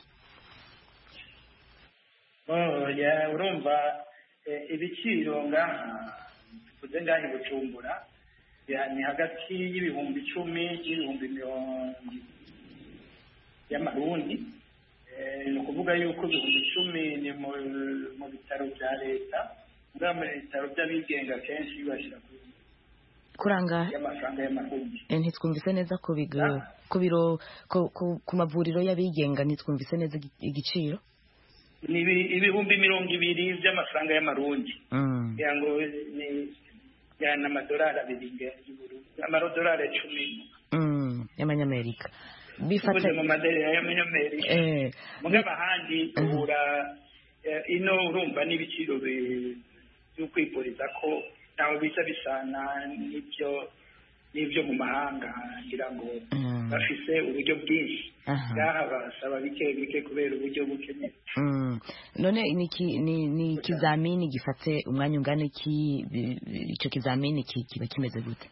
Urumva ibiciro ngaha tuvuze ngaha i Bujumbura ni hagati y'ibihumbi 10 n'ibihumbi 20 y'amarundi. Ni ukuvuga yuko ibihumbi 10 ni mu bitaro bya leta, mu bitaro by'abigenga kenshi bashyira kuranga y'amafaranga y'amarundi. Ntitwumvise neza ku biro ku mavuriro y'abigenga, ntitwumvise neza igiciro. Ni ibihumbi 20 by'amafaranga y'amarundi. Yango ni yana amadolari 2 amadolari 10 y'amanyamerika. Bifata mu madolari y'amanyamerika. Mugaba handi ubura ino urumva n'ibiciro byo kwipuriza ko naho bisa bisana n'ibyo mu mahanga, ngira ngo bafise uburyo bwinshi. Ngaha basaba bike kubera uburyo bukeneye. None ni ikizamini gifate umwanya ungana iki? Icyo kizamini kiba kimeze gute?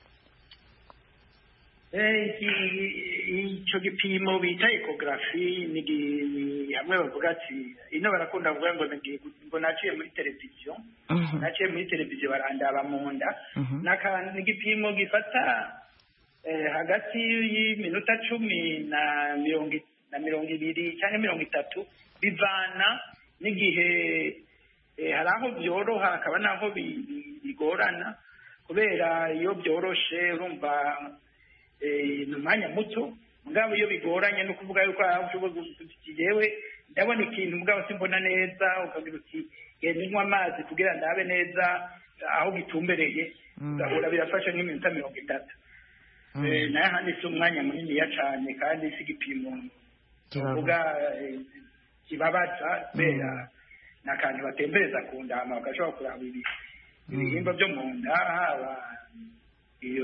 Icyo gipimo bita ecography ni hamwe bavuga ati ino barakunda kuvuga ngo naciye muri televiziyo, barandaba mu nda. Ni igipimo gifata hagati y'iminota 10 na 20 cyangwa 30 bivana n'igihe. Hari aho byoroha hakaba naho bigorana, kubera iyo byoroshe urumva ni umwanya muto, mugabo iyo bigoranye no kuvuga yuko jewe ndabona ikintu mugabo simbona neza, ukagira uti genda unywa amazi kugira ndabe neza aho gitumbereye, ugahura birafasha nk'iminota 30. naye handi si umwanya muniniya cyane kandi si igipimo tuvuga kibabaza, kubera ni akantu batembereza ku nda hama bagashobora kuraba ibihimba byo mu nda, haba iyo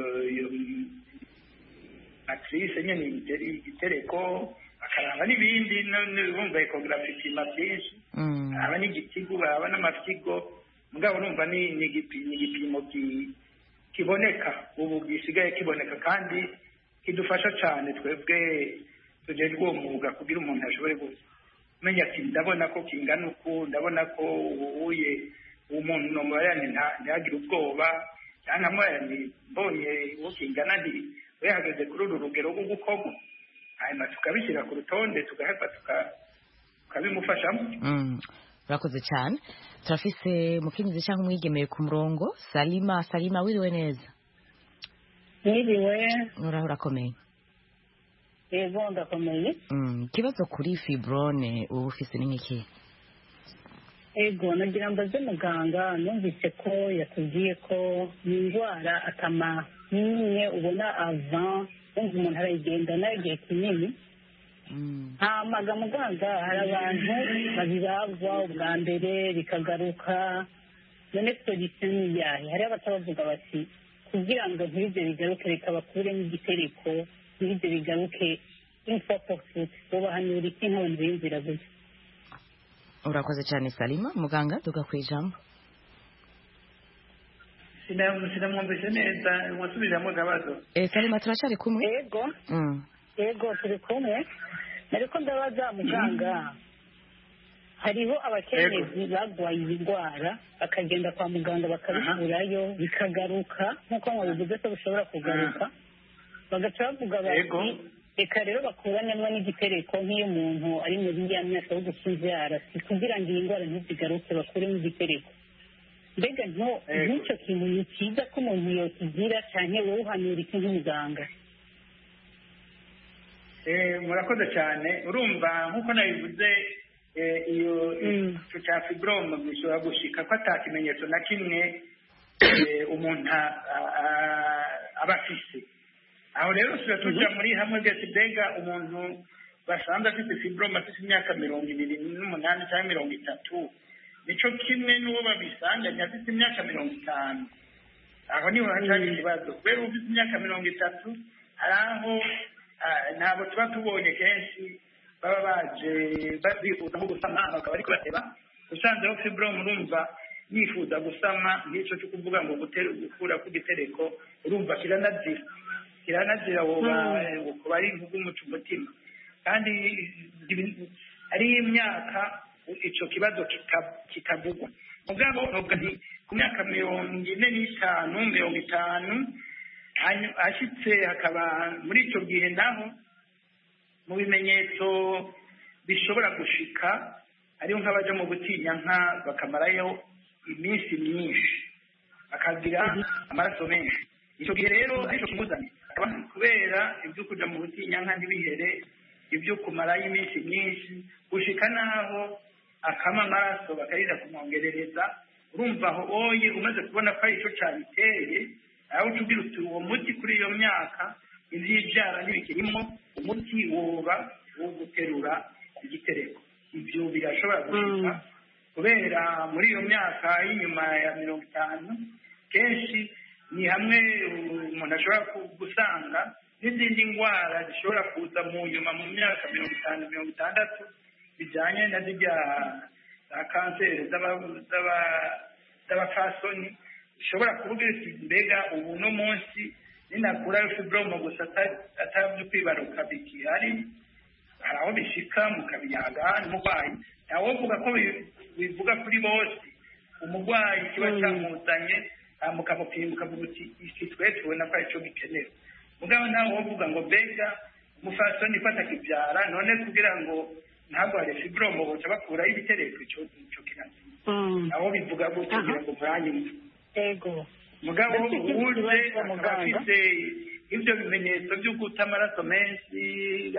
actrice nyene igitereko, bakaraba n'ibindi. Bumva ecography ipima byinshi, haba n'igitigu, haba n'amafyigo, mugabo numva ni igipimo kiboneka ubu gisigaye kiboneka kandi kidufasha cyane twebwe tujejwe uwo mwuga kugira umuntu ashobore kumenya ati ndabona ko kingana uku ndabona ko ubuye umuntu nomurayani ntihagire ubwoba cyangwa murayani mbonye uwo kingana nti we hageze kuri uru rugero rwo gukorwa hanyuma tukabishyira ku rutonde tugaheva tukabimufashamo. urakoze cyane. turafise mukenyezi cyangwa umwigemeye ku murongo. Salima wiriwe neza? Wiriwe. urakomeye? Yego ndakomeye. Ikibazo kuri fibrone ubu ufise ni nk'iki? Ego nagira mbaze muganga, numvise ko yatubwiye ko ni indwara atama nimwe ubona avant umva umuntu arayigendana igihe kinini. Hamaga muganga hari abantu babiragwa ubwa mbere bikagaruka, none solution ni yahe? Hari abatabavuga bati kugira ngo ntibize bigaruke reka bakuremo igitereko ntibize bigaruke infopofut bobahanura iki ntabwo biyumvira gutya. Urakoze cyane Salima. Muganga tugakwijambo. Sinamwumvise neza mwasubiramo gabazo. Salima turacari kumwe? Yego turi kumwe. Nariko ndabaza muganga, hariho abakenyezi bagwaye iyi ndwara bakagenda kwa muganga bakabikurayo bikagaruka nk'uko mwabivuze ko bishobora kugaruka, bagaca bavuga bati reka rero bakuranemo n'igitereko nk'iyo umuntu ari muri ya myaka yo gusinzara kugira ngo iyi ndwara ntizigaruke bakuremo igitereko. Mbega nk'icyo kintu ni cyiza ko umuntu yokigira cyane wowe uhanura iki nk'umuganga? Murakoze cyane. Urumva nk'uko nabivuze iyo icyo cya fibrome bishobora gushika ko ata kimenyetso na kimwe umuntu aba afise. Aho rero tuja muri hamwe bwese mbega umuntu basanzwe afite fibrome afite imyaka 28 cyangwa 30 nico kimwe n'uwo babisanganye afite imyaka 50. Aho niho hacari ikibazo. Kubera ufite imyaka 30 hari aho ntabwo tuba tubonye kenshi baba baje bifuza nko gusama bakaba ariko bateba usanzeho fibrome urumva yifuza gusama nk'icyo cyo kuvuga ngo gukura ku gitereko urumva kiranazira woba kuba ari nk'umuco umutima kandi ari imyaka icyo kibazo kitavugwa. Mugabo nubwo nti ku myaka 45 50 ashitse hakaba muri icyo gihe naho mu bimenyetso bishobora gushika ariyo nk'abaje mu butinyanka bakamarayo iminsi myinshi bakagira amaraso menshi. Icyo gihe rero aricyo kimuzanye kubera ibyo kuja mu butinyanka ntibihere ibyo kumarayo iminsi myinshi gushika naho akama amaraso bakarira kumwongerereza. Urumva aho oye umaze kubona ko aricyo cyabiteye aho tugira uti uwo muti kuri iyo myaka ivy'ibyara n'ibikirimo umuti woba wo guterura igitereko. Ibyo birashobora gushika kubera muri iyo myaka y'inyuma ya 50 kenshi ni hamwe umuntu ashobora gusanga n'izindi ndwara zishobora kuza mu nyuma mu myaka 50 60 bijyanye na zirya za kanseri z'abafasoni ushobora kuvuga ati mbega ubu no munsi ninakura fibrome gusa atabyo kwibaruka bikihari hari aho bishika mukabiyaga n'umurwayi nawe uvuga ko bivuga kuri bose umurwayi kiba cyamuzanye mukamupima ukavuga uti iki twe tubona ko aricyo gikenewe. Mugabo nawe uvuga ngo mbega umufasoni ifata kibyara none kugira ngo ntabwo hari fibrome boca bakuraho ibitereko icyo kiranzi aho bivuga gutyo kugira ngo muranyumve. Ego mugabo uje akaba afite ibyo bimenyetso byo guta amaraso menshi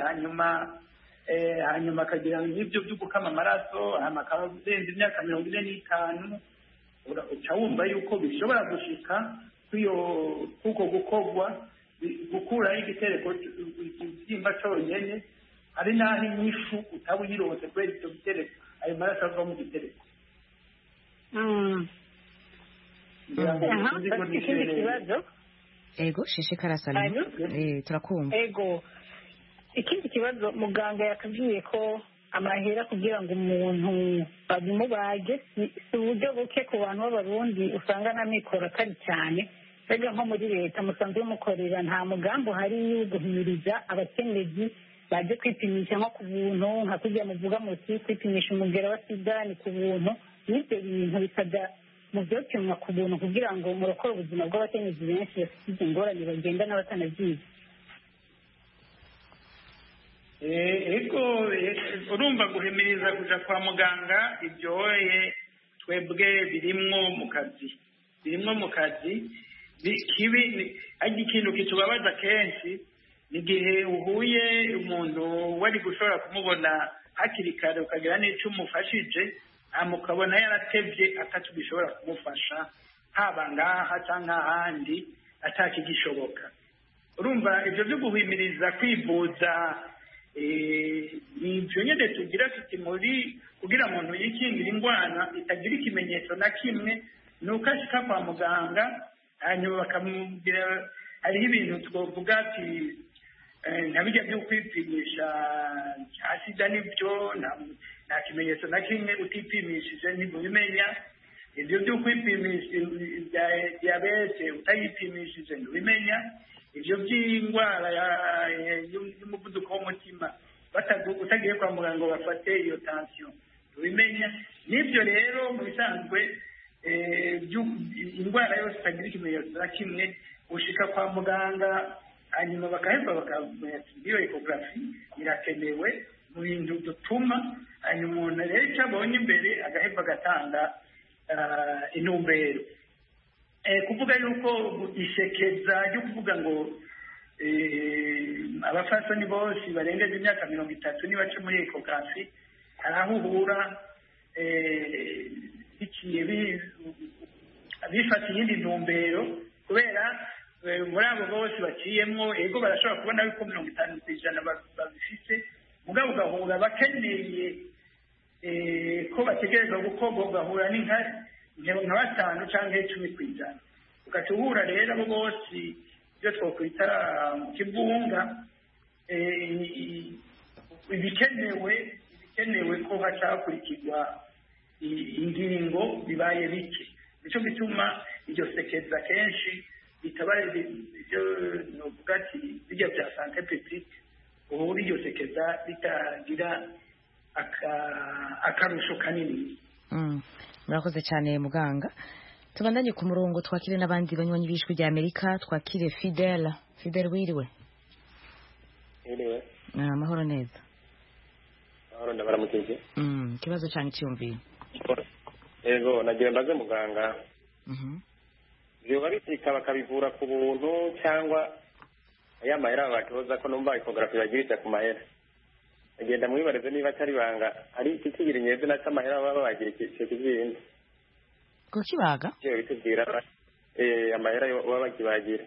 hanyuma akagira n'ibyo byo gukama amaraso hanyuma akaba arenze imyaka 45 uca wumva yuko bishobora gushika kuko gukorwa gukuraho igitereko ikibyimba cyonyine hari n'aho inyishu utaba uyirose kubera icyo gitereko ayo maraso ava mu gitereko. Ikindi kibazo ego shishikara Salima turakumva. Ego ikindi kibazo muganga yakabwiye ko amahera kugira ngo umuntu babimubage si uburyo buke ku bantu b'abarundi usanga n'amikoro atari cyane mbega nko muri leta musanzwe mukorera nta mugambi uhari wo guhimiriza abakenyezi baje kwipimisha nko ku buntu nka kurya muvuga muti kwipimisha umugera wa sida ni ku buntu n'ibyo bintu bikajya mu byopimwa ku buntu kugira ngo murokore ubuzima bw'abakenyezi benshi bafite izo ngorane bagenda n'abatanabyizi. ego urumva guhimiriza kuja kwa muganga ibyoye twebwe birimwo mu kazi kibi ari ikintu kitubabaza kenshi igihe uhuye umuntu wari gushobora kumubona hakiri kare ukagira n'icyo umufashije mukabona yaratevye atatubishobora kumufasha haba ngaha cyangwa ahandi atakigishoboka. urumva ibyo byo guhimiriza kwivuza ibyo nyine tugira tuti muri kugira umuntu yikingira indwara itagira ikimenyetso na kimwe ni uko ashika kwa muganga hanyuma bakamubwira hariho ibintu twavuga ati nta bijya byo kwipimisha cya sida nibyo nta kimenyetso na kimwe utipimishije ntibimenya ibyo byo kwipimisha diyabete utayipimishije ntibimenya ibyo by'indwara y'umuvuduko w'umutima utagiye kwa muganga ngo bafate iyo tansiyo ntibimenya n'ibyo rero mu bisanzwe indwara yose itagira ikimenyetso na kimwe ushika kwa muganga hanyuma bakaheva bakamenya iyo ekogarafi irakenewe mu bintu dutuma hanyuma umuntu rero icyo abonye imbere agaheva agatanga intumbero. Kuvuga yuko isekeza ryo kuvuga ngo abafasoni bose barengeje imyaka 30 nibace muri ekogarafi hari aho uhura biciye bifata iyindi ntumbero kubera muri abo bose baciyemo ego barashobora kubona yuko 50% babifite mugabo ugahura bakeneye ko bategerezwa gukorwa ugahura nka batanu cyangwa 10%. ugaca uhura rero abo bose ibyo twakwita mu kibunga ibikenewe ko hacakurikirwa ingingo bibaye bike nicyo gituma iryo sekeza kenshi bitabaye ibyo novuga ati bijya bya sante petite ubu iryo sekeza bitagira akarusho kanini. murakoze cyane muganga. tubandanye ku murongo twakire n'abandi banywanyi b'ijwi rya Amerika. twakire Fidel wiriwe. amahoro neza. amahoro ndabaramukije. ikibazo cyane cyumviye. Ego nagira mbaze muganga byoba bitika bakabivura ku buntu cyangwa aya mahera batoza ko numva ekogarafi bagirisha ku mahera agenda mwibareze niba atari banga ari ikigira inyeze na cy'amahera baba bagira icyo kizindi ko kibaga cyo bitubwira amahera baba bagibagira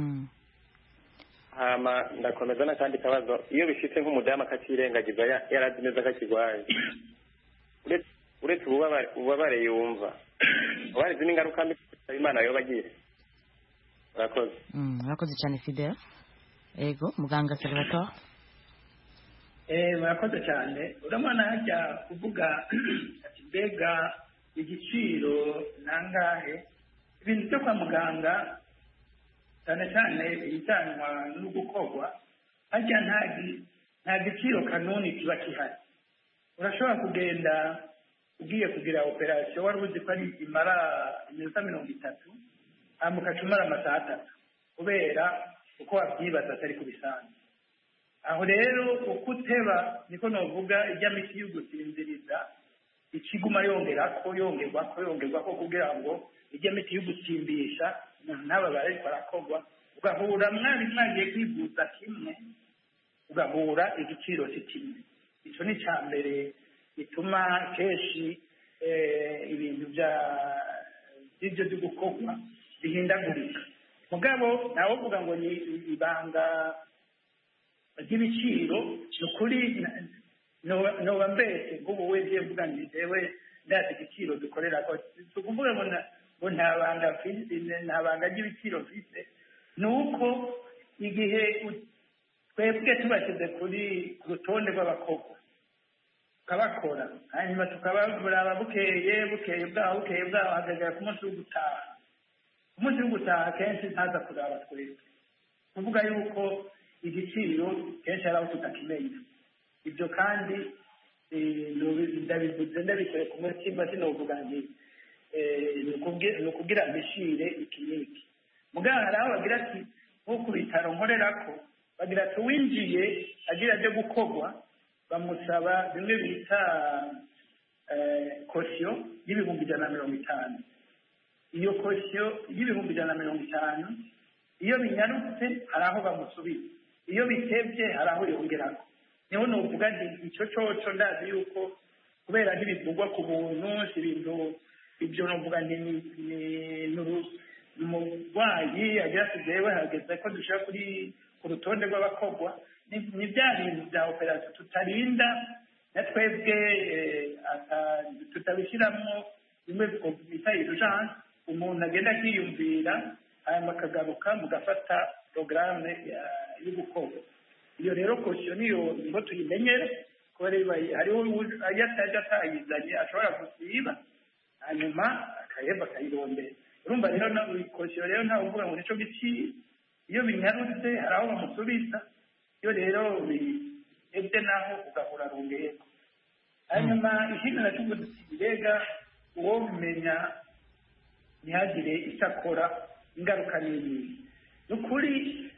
hama ndakomeza n'akandi kabazo iyo bishitse nk'umudamu akacirengagiza yarazi neza akakigwaye uretse ububabare yumva ubarizi n'ingaruka mbi Imana yo bagiye. murakoze cyane Fidel. Ego muganga Salvatore. murakoze cyane uramana hajya kuvuga ati mbega igiciro nangahe ibintu byo kwa muganga cyane cyane ibijyanwa no gukorwa hajya nta giciro kanuni kiba kihari. urashobora kugenda ugiye kugira operasiyo wari uzi ko ari imara iminota 30 hanyuma umara amasaha 3 kubera uko wabyibaza atari kubisanzwe. aho rero uko uteba niko novuga ijya miti y'ugusinziriza ikiguma yongerwako kugira ngo ijya miti y'ugusimbisha n'aba bariko barakorwa ugahura mwagiye kwivuza kimwe ugahura igiciro kimwe. icyo ni icya mbere bituma kenshi ibintu by'ibyo byo gukorwa bihindagurika. mugabo nawe uvuga ngo ni ibanga ry'ibiciro ni ukuri noba mbese nk'ubu wese mvuga ngo njyewe ndazi igiciro dukorera ko tukuvuga ngo nta banga ry'ibiciro mfite ni uko igihe twebwe tubashyize ku rutonde rw'abakobwa tukabakora hanyuma tukababura bukeye bwaho hagagara ku munsi wo gutaha umunsi wo gutaha kenshi ntaza kuraba twese kuvuga yuko igiciro kenshi hari aho tutakimenya ibyo kandi ndabivuze ndabikuye ku mutima sinovuga nti ni ukubwira mbishire iki n'iki muganga hari aho bagira ati nko ku bitaro nkorerako bagira ati uwinjiye agira ajya gukorwa bamusaba bimwe bita kosiyo y'ibihumbi 150. Iyo kosiyo y'ibihumbi 150 iyo binyarutse hari aho bamusubiza iyo bitebye hari aho yongerako niho novuga nti icyo coco ndazi yuko kubera ntibivugwa ku buntu si ibintu ibyo novuga nti umurwayi agira ati jewe hageze ko dushira ku rutonde rw'abakorwa ni bya bintu bya operasiyo tutarinda na twebwe tutabishyiramo bimwe bita urgence umuntu agenda akiyumvira hanyuma akagaruka mugafata porogaramu yo gukorwa iyo rero kosiyo niyo ngo tuyimenyere kubera hariho iyo atajya atayizanye ashobora gusiba hanyuma akayeba akayirondera urumva rero kosiyo rero ntawe uvuga ngo nico giciro iyo binyarutse hari aho bamusubiza iyo rero ebye naho ugahura rungeyeko hanyuma ikindi nacuvuze mbega uwo bimenya ntihagire icyo akora ingaruka n'iyi ni ukuri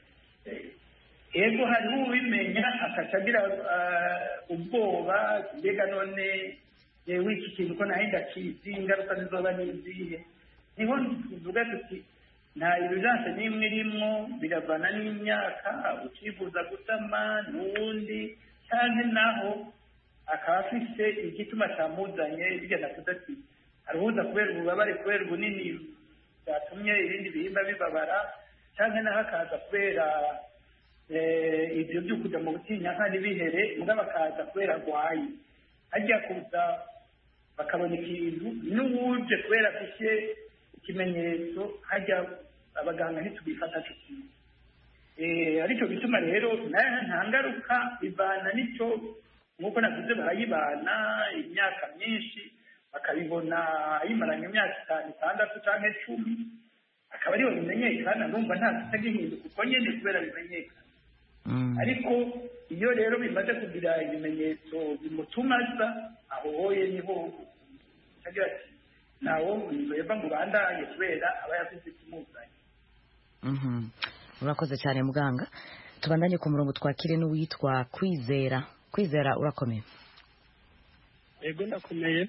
ego hariho ubimenya akaca agira ubwoba mbega none yewe iki kintu ko naho ndakizi ingaruka zizoba n'izihe niho tuvuga tuti nta urgence n'imwe irimo biravana n'imyaka ukifuza gusama n'uwundi cyangwa naho akaba afite igituma cyamuzanye bijya nakuze ati aruhuza kubera ububabare kubera ubunini byatumye ibindi bihimba bibabara cyangwa naho akaza kubera ibyo byo kujya mu butinyanka ntibihere mugabo bakaza kubera arwaye hajya kuza bakabona ikintu n'uwuje kubera afite ikimenyetso hajya abaganga ntitubifata cyo kintu aricyo bituma rero nta ngaruka bivana n'icyo nk'uko navuze barayibana imyaka myinshi bakabibona yimaranye imyaka 5, 6 cyangwa 10 akaba ariyo bimenyekana numva nta kitagihinduka uko nyine kubera bimenyekana ariko iyo rero bimaze kugira ibimenyetso bimutuma aza aho hoye niho agira ati nawo nzoyeva ngo bandanye kubera aba yafite ikimuzanye. Urakoze cyane muganga tubandanye ku murongo twakire n'uwitwa Kwizera urakomeye ego ndakomeye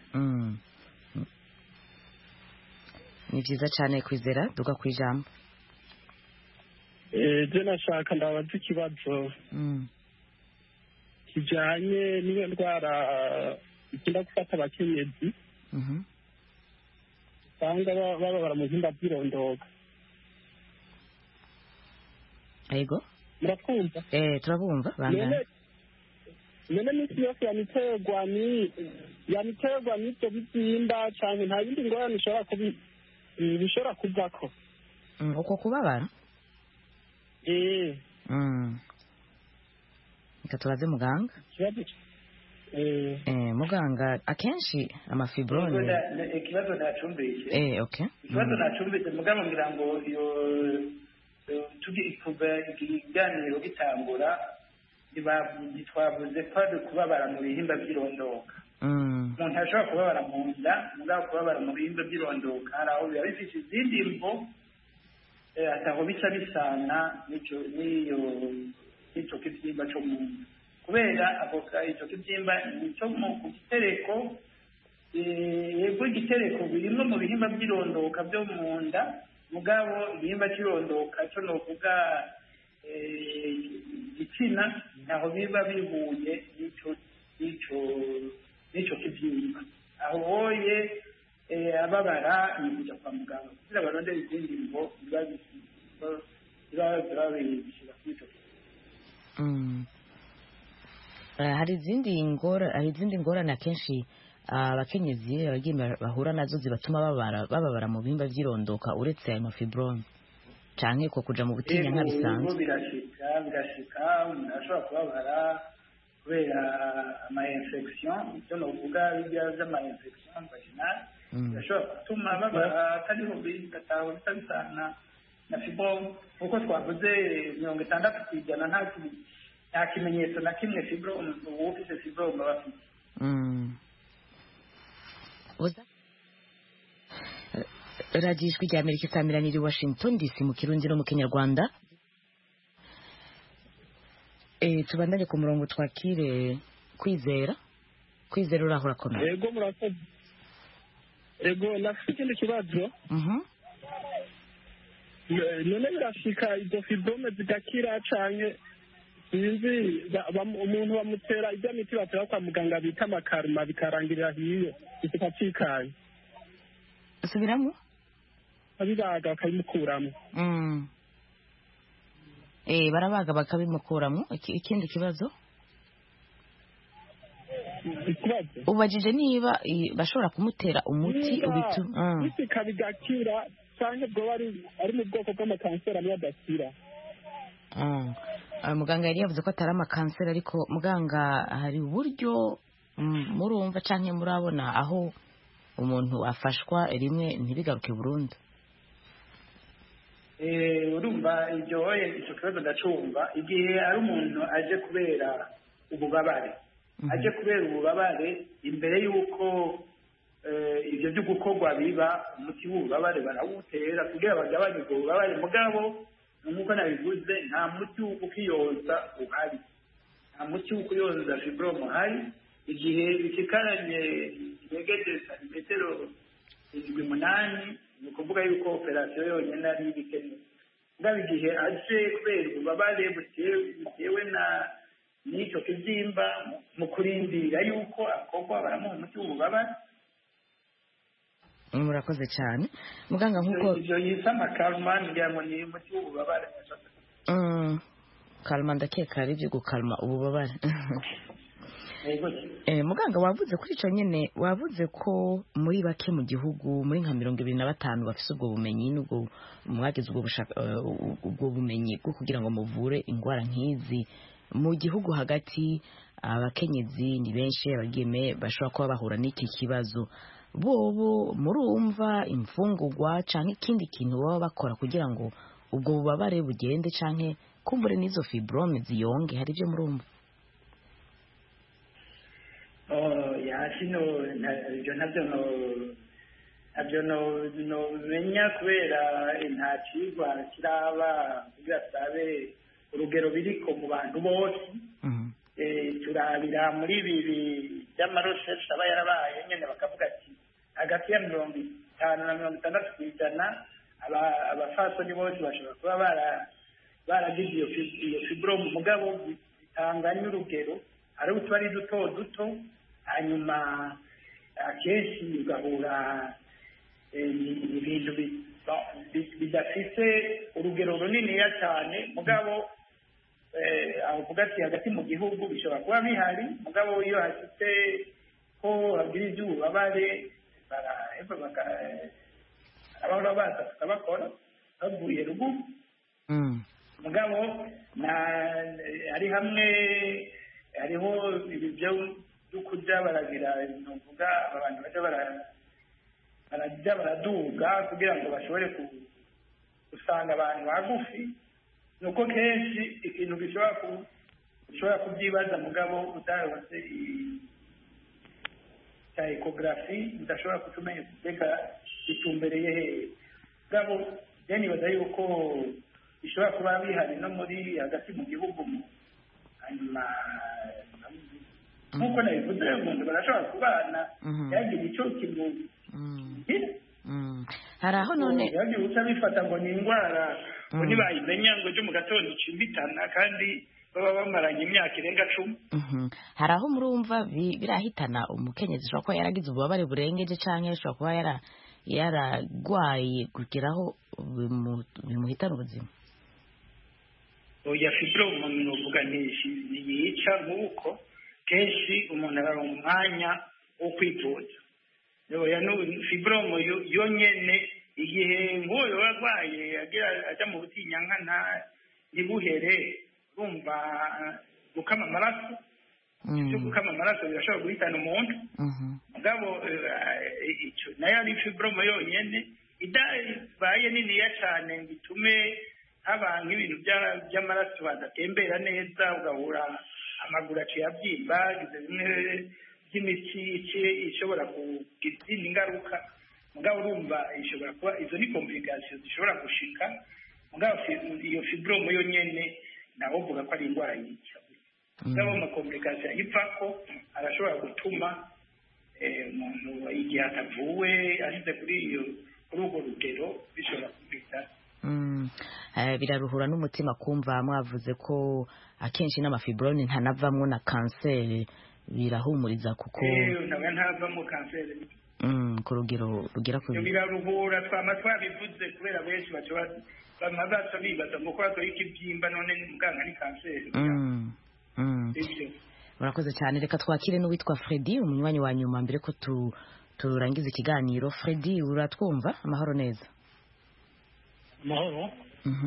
ni byiza cyane Kwizera duga ku ijambo je nashaka ndabaza ikibazo kijanye n'iyo ndwara ikunda gufata abakenyezi usanga bababara mu bihimba by'irondoka. Ego muratwumva turabumva bangana none misi yose yamiterwa n'ibyo bibyimba cyane nta yindi ngorane bishobora kuvako uko kubabara reka tubaze muganga muganga akenshi amafibrone ikibazo nacumbishe ikibazo nacumbishe muganga ngira ngo iyo kuva ikiganiro gitangura ntitwavuze ko ari kubabara mu bihimba by'irondoka umuntu ashobora kubabara mu nda mugabo kubabara mu bihimba by'irondoka hari aho biba bifite izindi mvo ataho bisa bisana n'icyo kibyimba cyo mu nda kubera icyo kibyimba nicyo mu gitereko yego igitereko birimo mu bihimba by'irondoka byo mu nda mugabo igihimba cy'irondoka cyo novuga igitsina ntaho biba bihuye n'icyo kibyimba aho hoye ababara ni kujya kwa muganga kugira barondere izindi ngo biba bishyira kuri icyo hari izindi ngorane akenshi abakenyezi bahura nazo zibatuma bababara mu bihimba by'irondoka uretse ayo mafibrone canke ko kuja mu butinya nka bisanzwe birashika umuntu ashobora kubabara kubera ama infection icyo novuga ibya z'ama infection vaginale birashobora gutuma baba atariho bigataho bitabisana na fibrome kuko twavuze 60% nta kimenyetso na kimwe fibrome uwo ufite fibrome bafite. radiyo ijwi rya amerika isamiraniye i washington dc mu kirundi no mu kinyarwanda. tubandanye ku murongo twakire kwizera uraho urakomeye. yego murakoze. yego nafite ikindi kibazo. none birashika izo fibrome zigakira canke sinzi umuntu bamutera ibyo miti batera kwa muganga bita amakaruma bikarangirira hiyo bikacikanye asubiramo abibaga bakabimukuramo. barabaga bakabimukuramo. ikindi kibazo ubajije niba bashobora kumutera umuti bisika bigakira cyangwa bwo ari mu bwoko bw'amakanseri amwe adakira. muganga yari yavuze ko atari amakanseri ariko muganga hari uburyo murumva cyangwa murabona aho umuntu afashwa rimwe ntibigaruke burundu. urumva icyo kibazo ndacumva igihe ari umuntu aje kubera ububabare imbere y'uko ibyo byo gukorwa biba umuti w'ububabare barawutera kugira bagabanye ubwo bubabare mugabo nk'uko nabivuze nta muti wo kukiyoza uhari, nta muti wo kuyoza fibrome uhari. igihe bikikaranye yegeje santimetero 8 ni ukuvuga yuko operasiyo yonyine ari ibikenewe. ngaba igihe aje kubera ububabare butewe n'icyo kibyimba mu kurindira yuko akorwa baramuha umuti w'ububabare. murakoze cyane muganga. nk'uko ibyo yisa amakaruma ngira ngo ni umuti w'ububabare. karuma ndakeka ari ibyo gukaruma ububabare. muganga wavuze kuri icyo nyine, wavuze ko muri bake mu gihugu muri nka 25 bafite ubwo bumenyi n'ubwo mwagize ubwo bumenyi bwo kugira ngo muvure indwara nk'izi mu gihugu hagati. abakenyezi ni benshi, abageme bashobora kuba bahura n'iki kibazo. bobo murumva imfungurwa cyangwa ikindi kintu baba bakora kugira ngo ubwo bubabare bugende cyangwa kumbure n'izo fibrome ziyonge, hari ibyo murumva? ibyo nabyo nomenya kubera nta kigwa kiraba kugira turabe urugero biriko mu bantu bose. turabira muri ibi by'amaroshesi aba yarabaye nyine bakavuga ati hagati ya 50 na 60% abafasoni bose bashobora kuba baragize iyo fibrome mugabo bitanganya urugero ari utubari duto hanyuma akenshi ugahura ibintu bidafite urugero runiniya cyane mugabo avuga ati hagati mu gihugu bishobora kuba bihari mugabo iyo hasitse ko hagira iby'ububabare abahora baza tukabakora bavuye ruguru mugabo ari hamwe hariho ibyo kurya baragira nuvuga abantu barajya baraduga kugira ngo bashobore usanga abantu bagufi nuko kenshi ikintu bishobora kubyibaza mugabo utarabose cya ecography udashobora kutumenya kuteka itumbereye hehe mugabo nibaza yuko bishobora kuba bihari no muri hagati mu gihugu hanyuma nk'uko nabivuze umuntu barashobora kubana yagira icyo hari aho none yagiye uca bifata ngo ni indwara ngo ntibayimenya ngo ejo mu gatondo icimbitana kandi baba bamaranye imyaka irenga 10. hari aho murumva birahitana umukenyezi ashobora kuba yaragize ububabare burengeje cyangwa ashobora kuba yaragwaye kugeraho bimuhitana ubuzima? oya fibrome umuntu uvuga ntiyica nk'uko kenshi umuntu araronka umwanya wo kwivuza. oya fibrome yonyene igihe nk'uwo warwaye ajya mu butinyanka ntibuhere urumva gukama amaraso byo gukama amaraso birashobora guhitana umuntu mugabo nayo ari fibrome yonyine idabaye niniya cyane ngo itume haba nk'ibintu by'amaraso badatembera neza ugahura amaguru aciye abyimba bimwe by'imitsi ishobora kugira izindi ngaruka mugabo urumva ishobora kuba izo ni complications zishobora gushika mugabo iyo fibrome yonyine nawe uvuga ko ari indwara yica mugabo ama complication yipfako arashobora gutuma umuntu igihe atavuwe ashyize kuri urwo rugero bishobora kumvita biraruhura n'umutima kumva mwavuze ko akenshi n'amafibrone ntanavamwo na kanseri birahumuriza kuko nawe ntavamo kanseri ku rugero rugera ku biraruhura twama twabivuze kubera benshi bamaze bibaza ngo ko batora ikibyimba none muganga ni kanseri murakoze cyane reka twakire n'uwitwa Freddy umunywanyi wa nyuma mbere ko turangiza ikiganiro. Freddy uratwumva? Amahoro neza. Amahoro.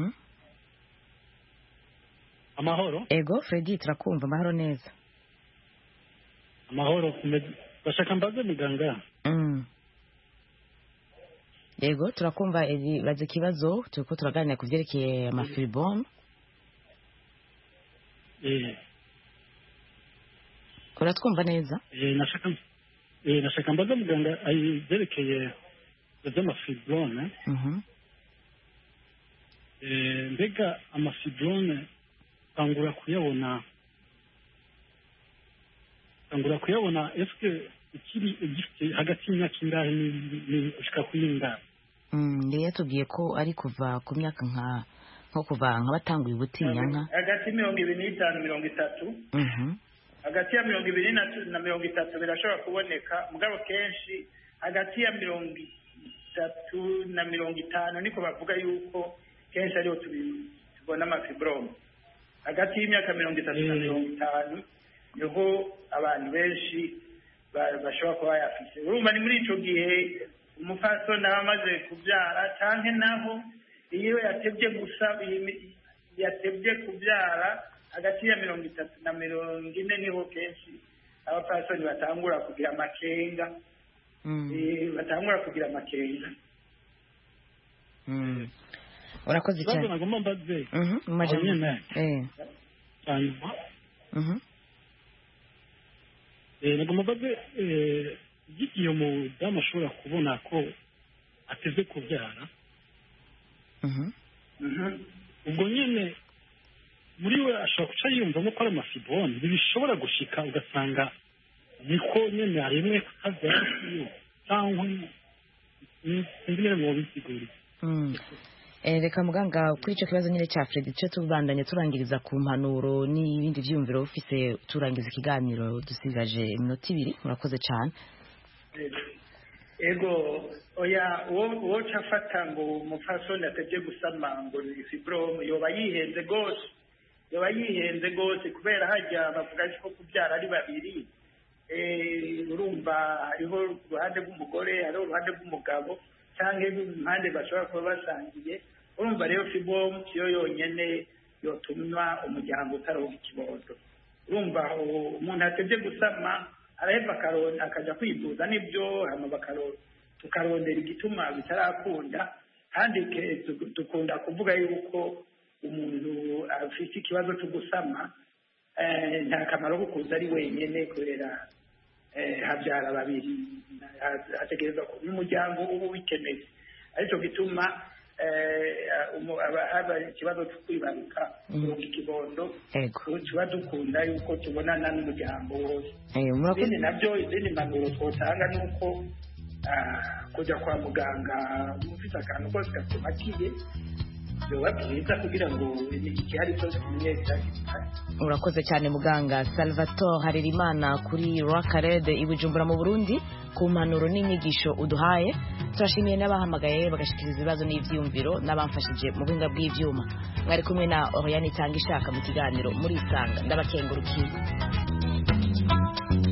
Amahoro. Ego Freddy turakumva. Amahoro neza. Amahoro. Bashaka mbaze muganga. Ego turakumva baze kibazo turiko turaganira ku vyerekeye amafibrome. Uratwumva neza? Nashaka mbaze muganga vyerekeye vy'amafibrome. Mbega amafibrome tangura kuyabona eske ikiri gifite hagati y'imyaka ingahe n'ushika kuyingahe? Ndiye tubwiye ko ari kuva ku myaka nko kuva batanguye ubutinyanka hagati 25-30. Hagati ya 20 na 30 birashobora kuboneka mugabo kenshi hagati ya 30 na 50 niko bavuga yuko kenshi ariho tubona amafibrome. Hagati y'imyaka 30 na 50 niho abantu benshi bashobora kuba yafise. Urumva ni muri ico gihe umufasoni amaze kubyara canke naho iyo yatebye kubyara hagati ya 30 na 40 niho kenshi abafasoni batangura kugira amakenga. Batangura kugira amakenga. Urakoze cyane. Nagomba mbaze. Nagomba mbaze igihe umudamu ashobora kubona ko ateze kubyara. Ubwo nyine muri we ashobora guca yiyumvamo ko ari amafibrome bishobora gushika ugasanga niko nyine harimwe kukabyara cyangwa nyine mu bisiguri. Reka muganga kuri icyo kibazo nyine cya Fred cyo tubandanye turangiriza ku mpanuro n'ibindi byumviro ufise turangiza ikiganiro dusigaje iminota 2. Murakoze cyane. Ego oya wo cafata ngo umufasoni atebye gusama ngo ni fibrome yoba yihenze gose kubera hajya bavuga ko kubyara ari babiri. Urumva hariho uruhande rw'umugore hariho uruhande rw'umugabo cyangwa impande bashobora kuba basangiye. Urumva rero fibrome yo yonyene yotuma umuryango utaronka ikibondo. Urumva umuntu atebye gusama araheva akaja kwivuza nibyo hama tukarondera igituma bitarakunda kandi dukunda kuvuga yuko umuntu afite ikibazo cyo gusama nta kamaro ko kuza ari wenyene kubera habyara babiri hategereza ko n'umuryango uba wikeneye ariko bituma haba ikibazo cyo kwibaruka kuronka ikibondo tuba dukunda yuko tubonana n'umuryango wose. Izindi mpanuro twotanga ni uko kujya kwa muganga ufite akantu kose gatumakiye byoba byiza kugira ngo igihari cyose kimenyekane. Urakoze cyane muganga Salvatore Harerimana kuri Rwakarede i Bujumbura mu Burundi ku mpanuro n'inyigisho uduhaye. Turashimiye n'abahamagaye bagashikiriza ibibazo n'ivyumviro n'abamfashije mu buhinga bw'ivyuma. Mwari kumwe na Oriane Itanga Ishaka mu kiganiro muri Isanga. Ndabakengurukiye.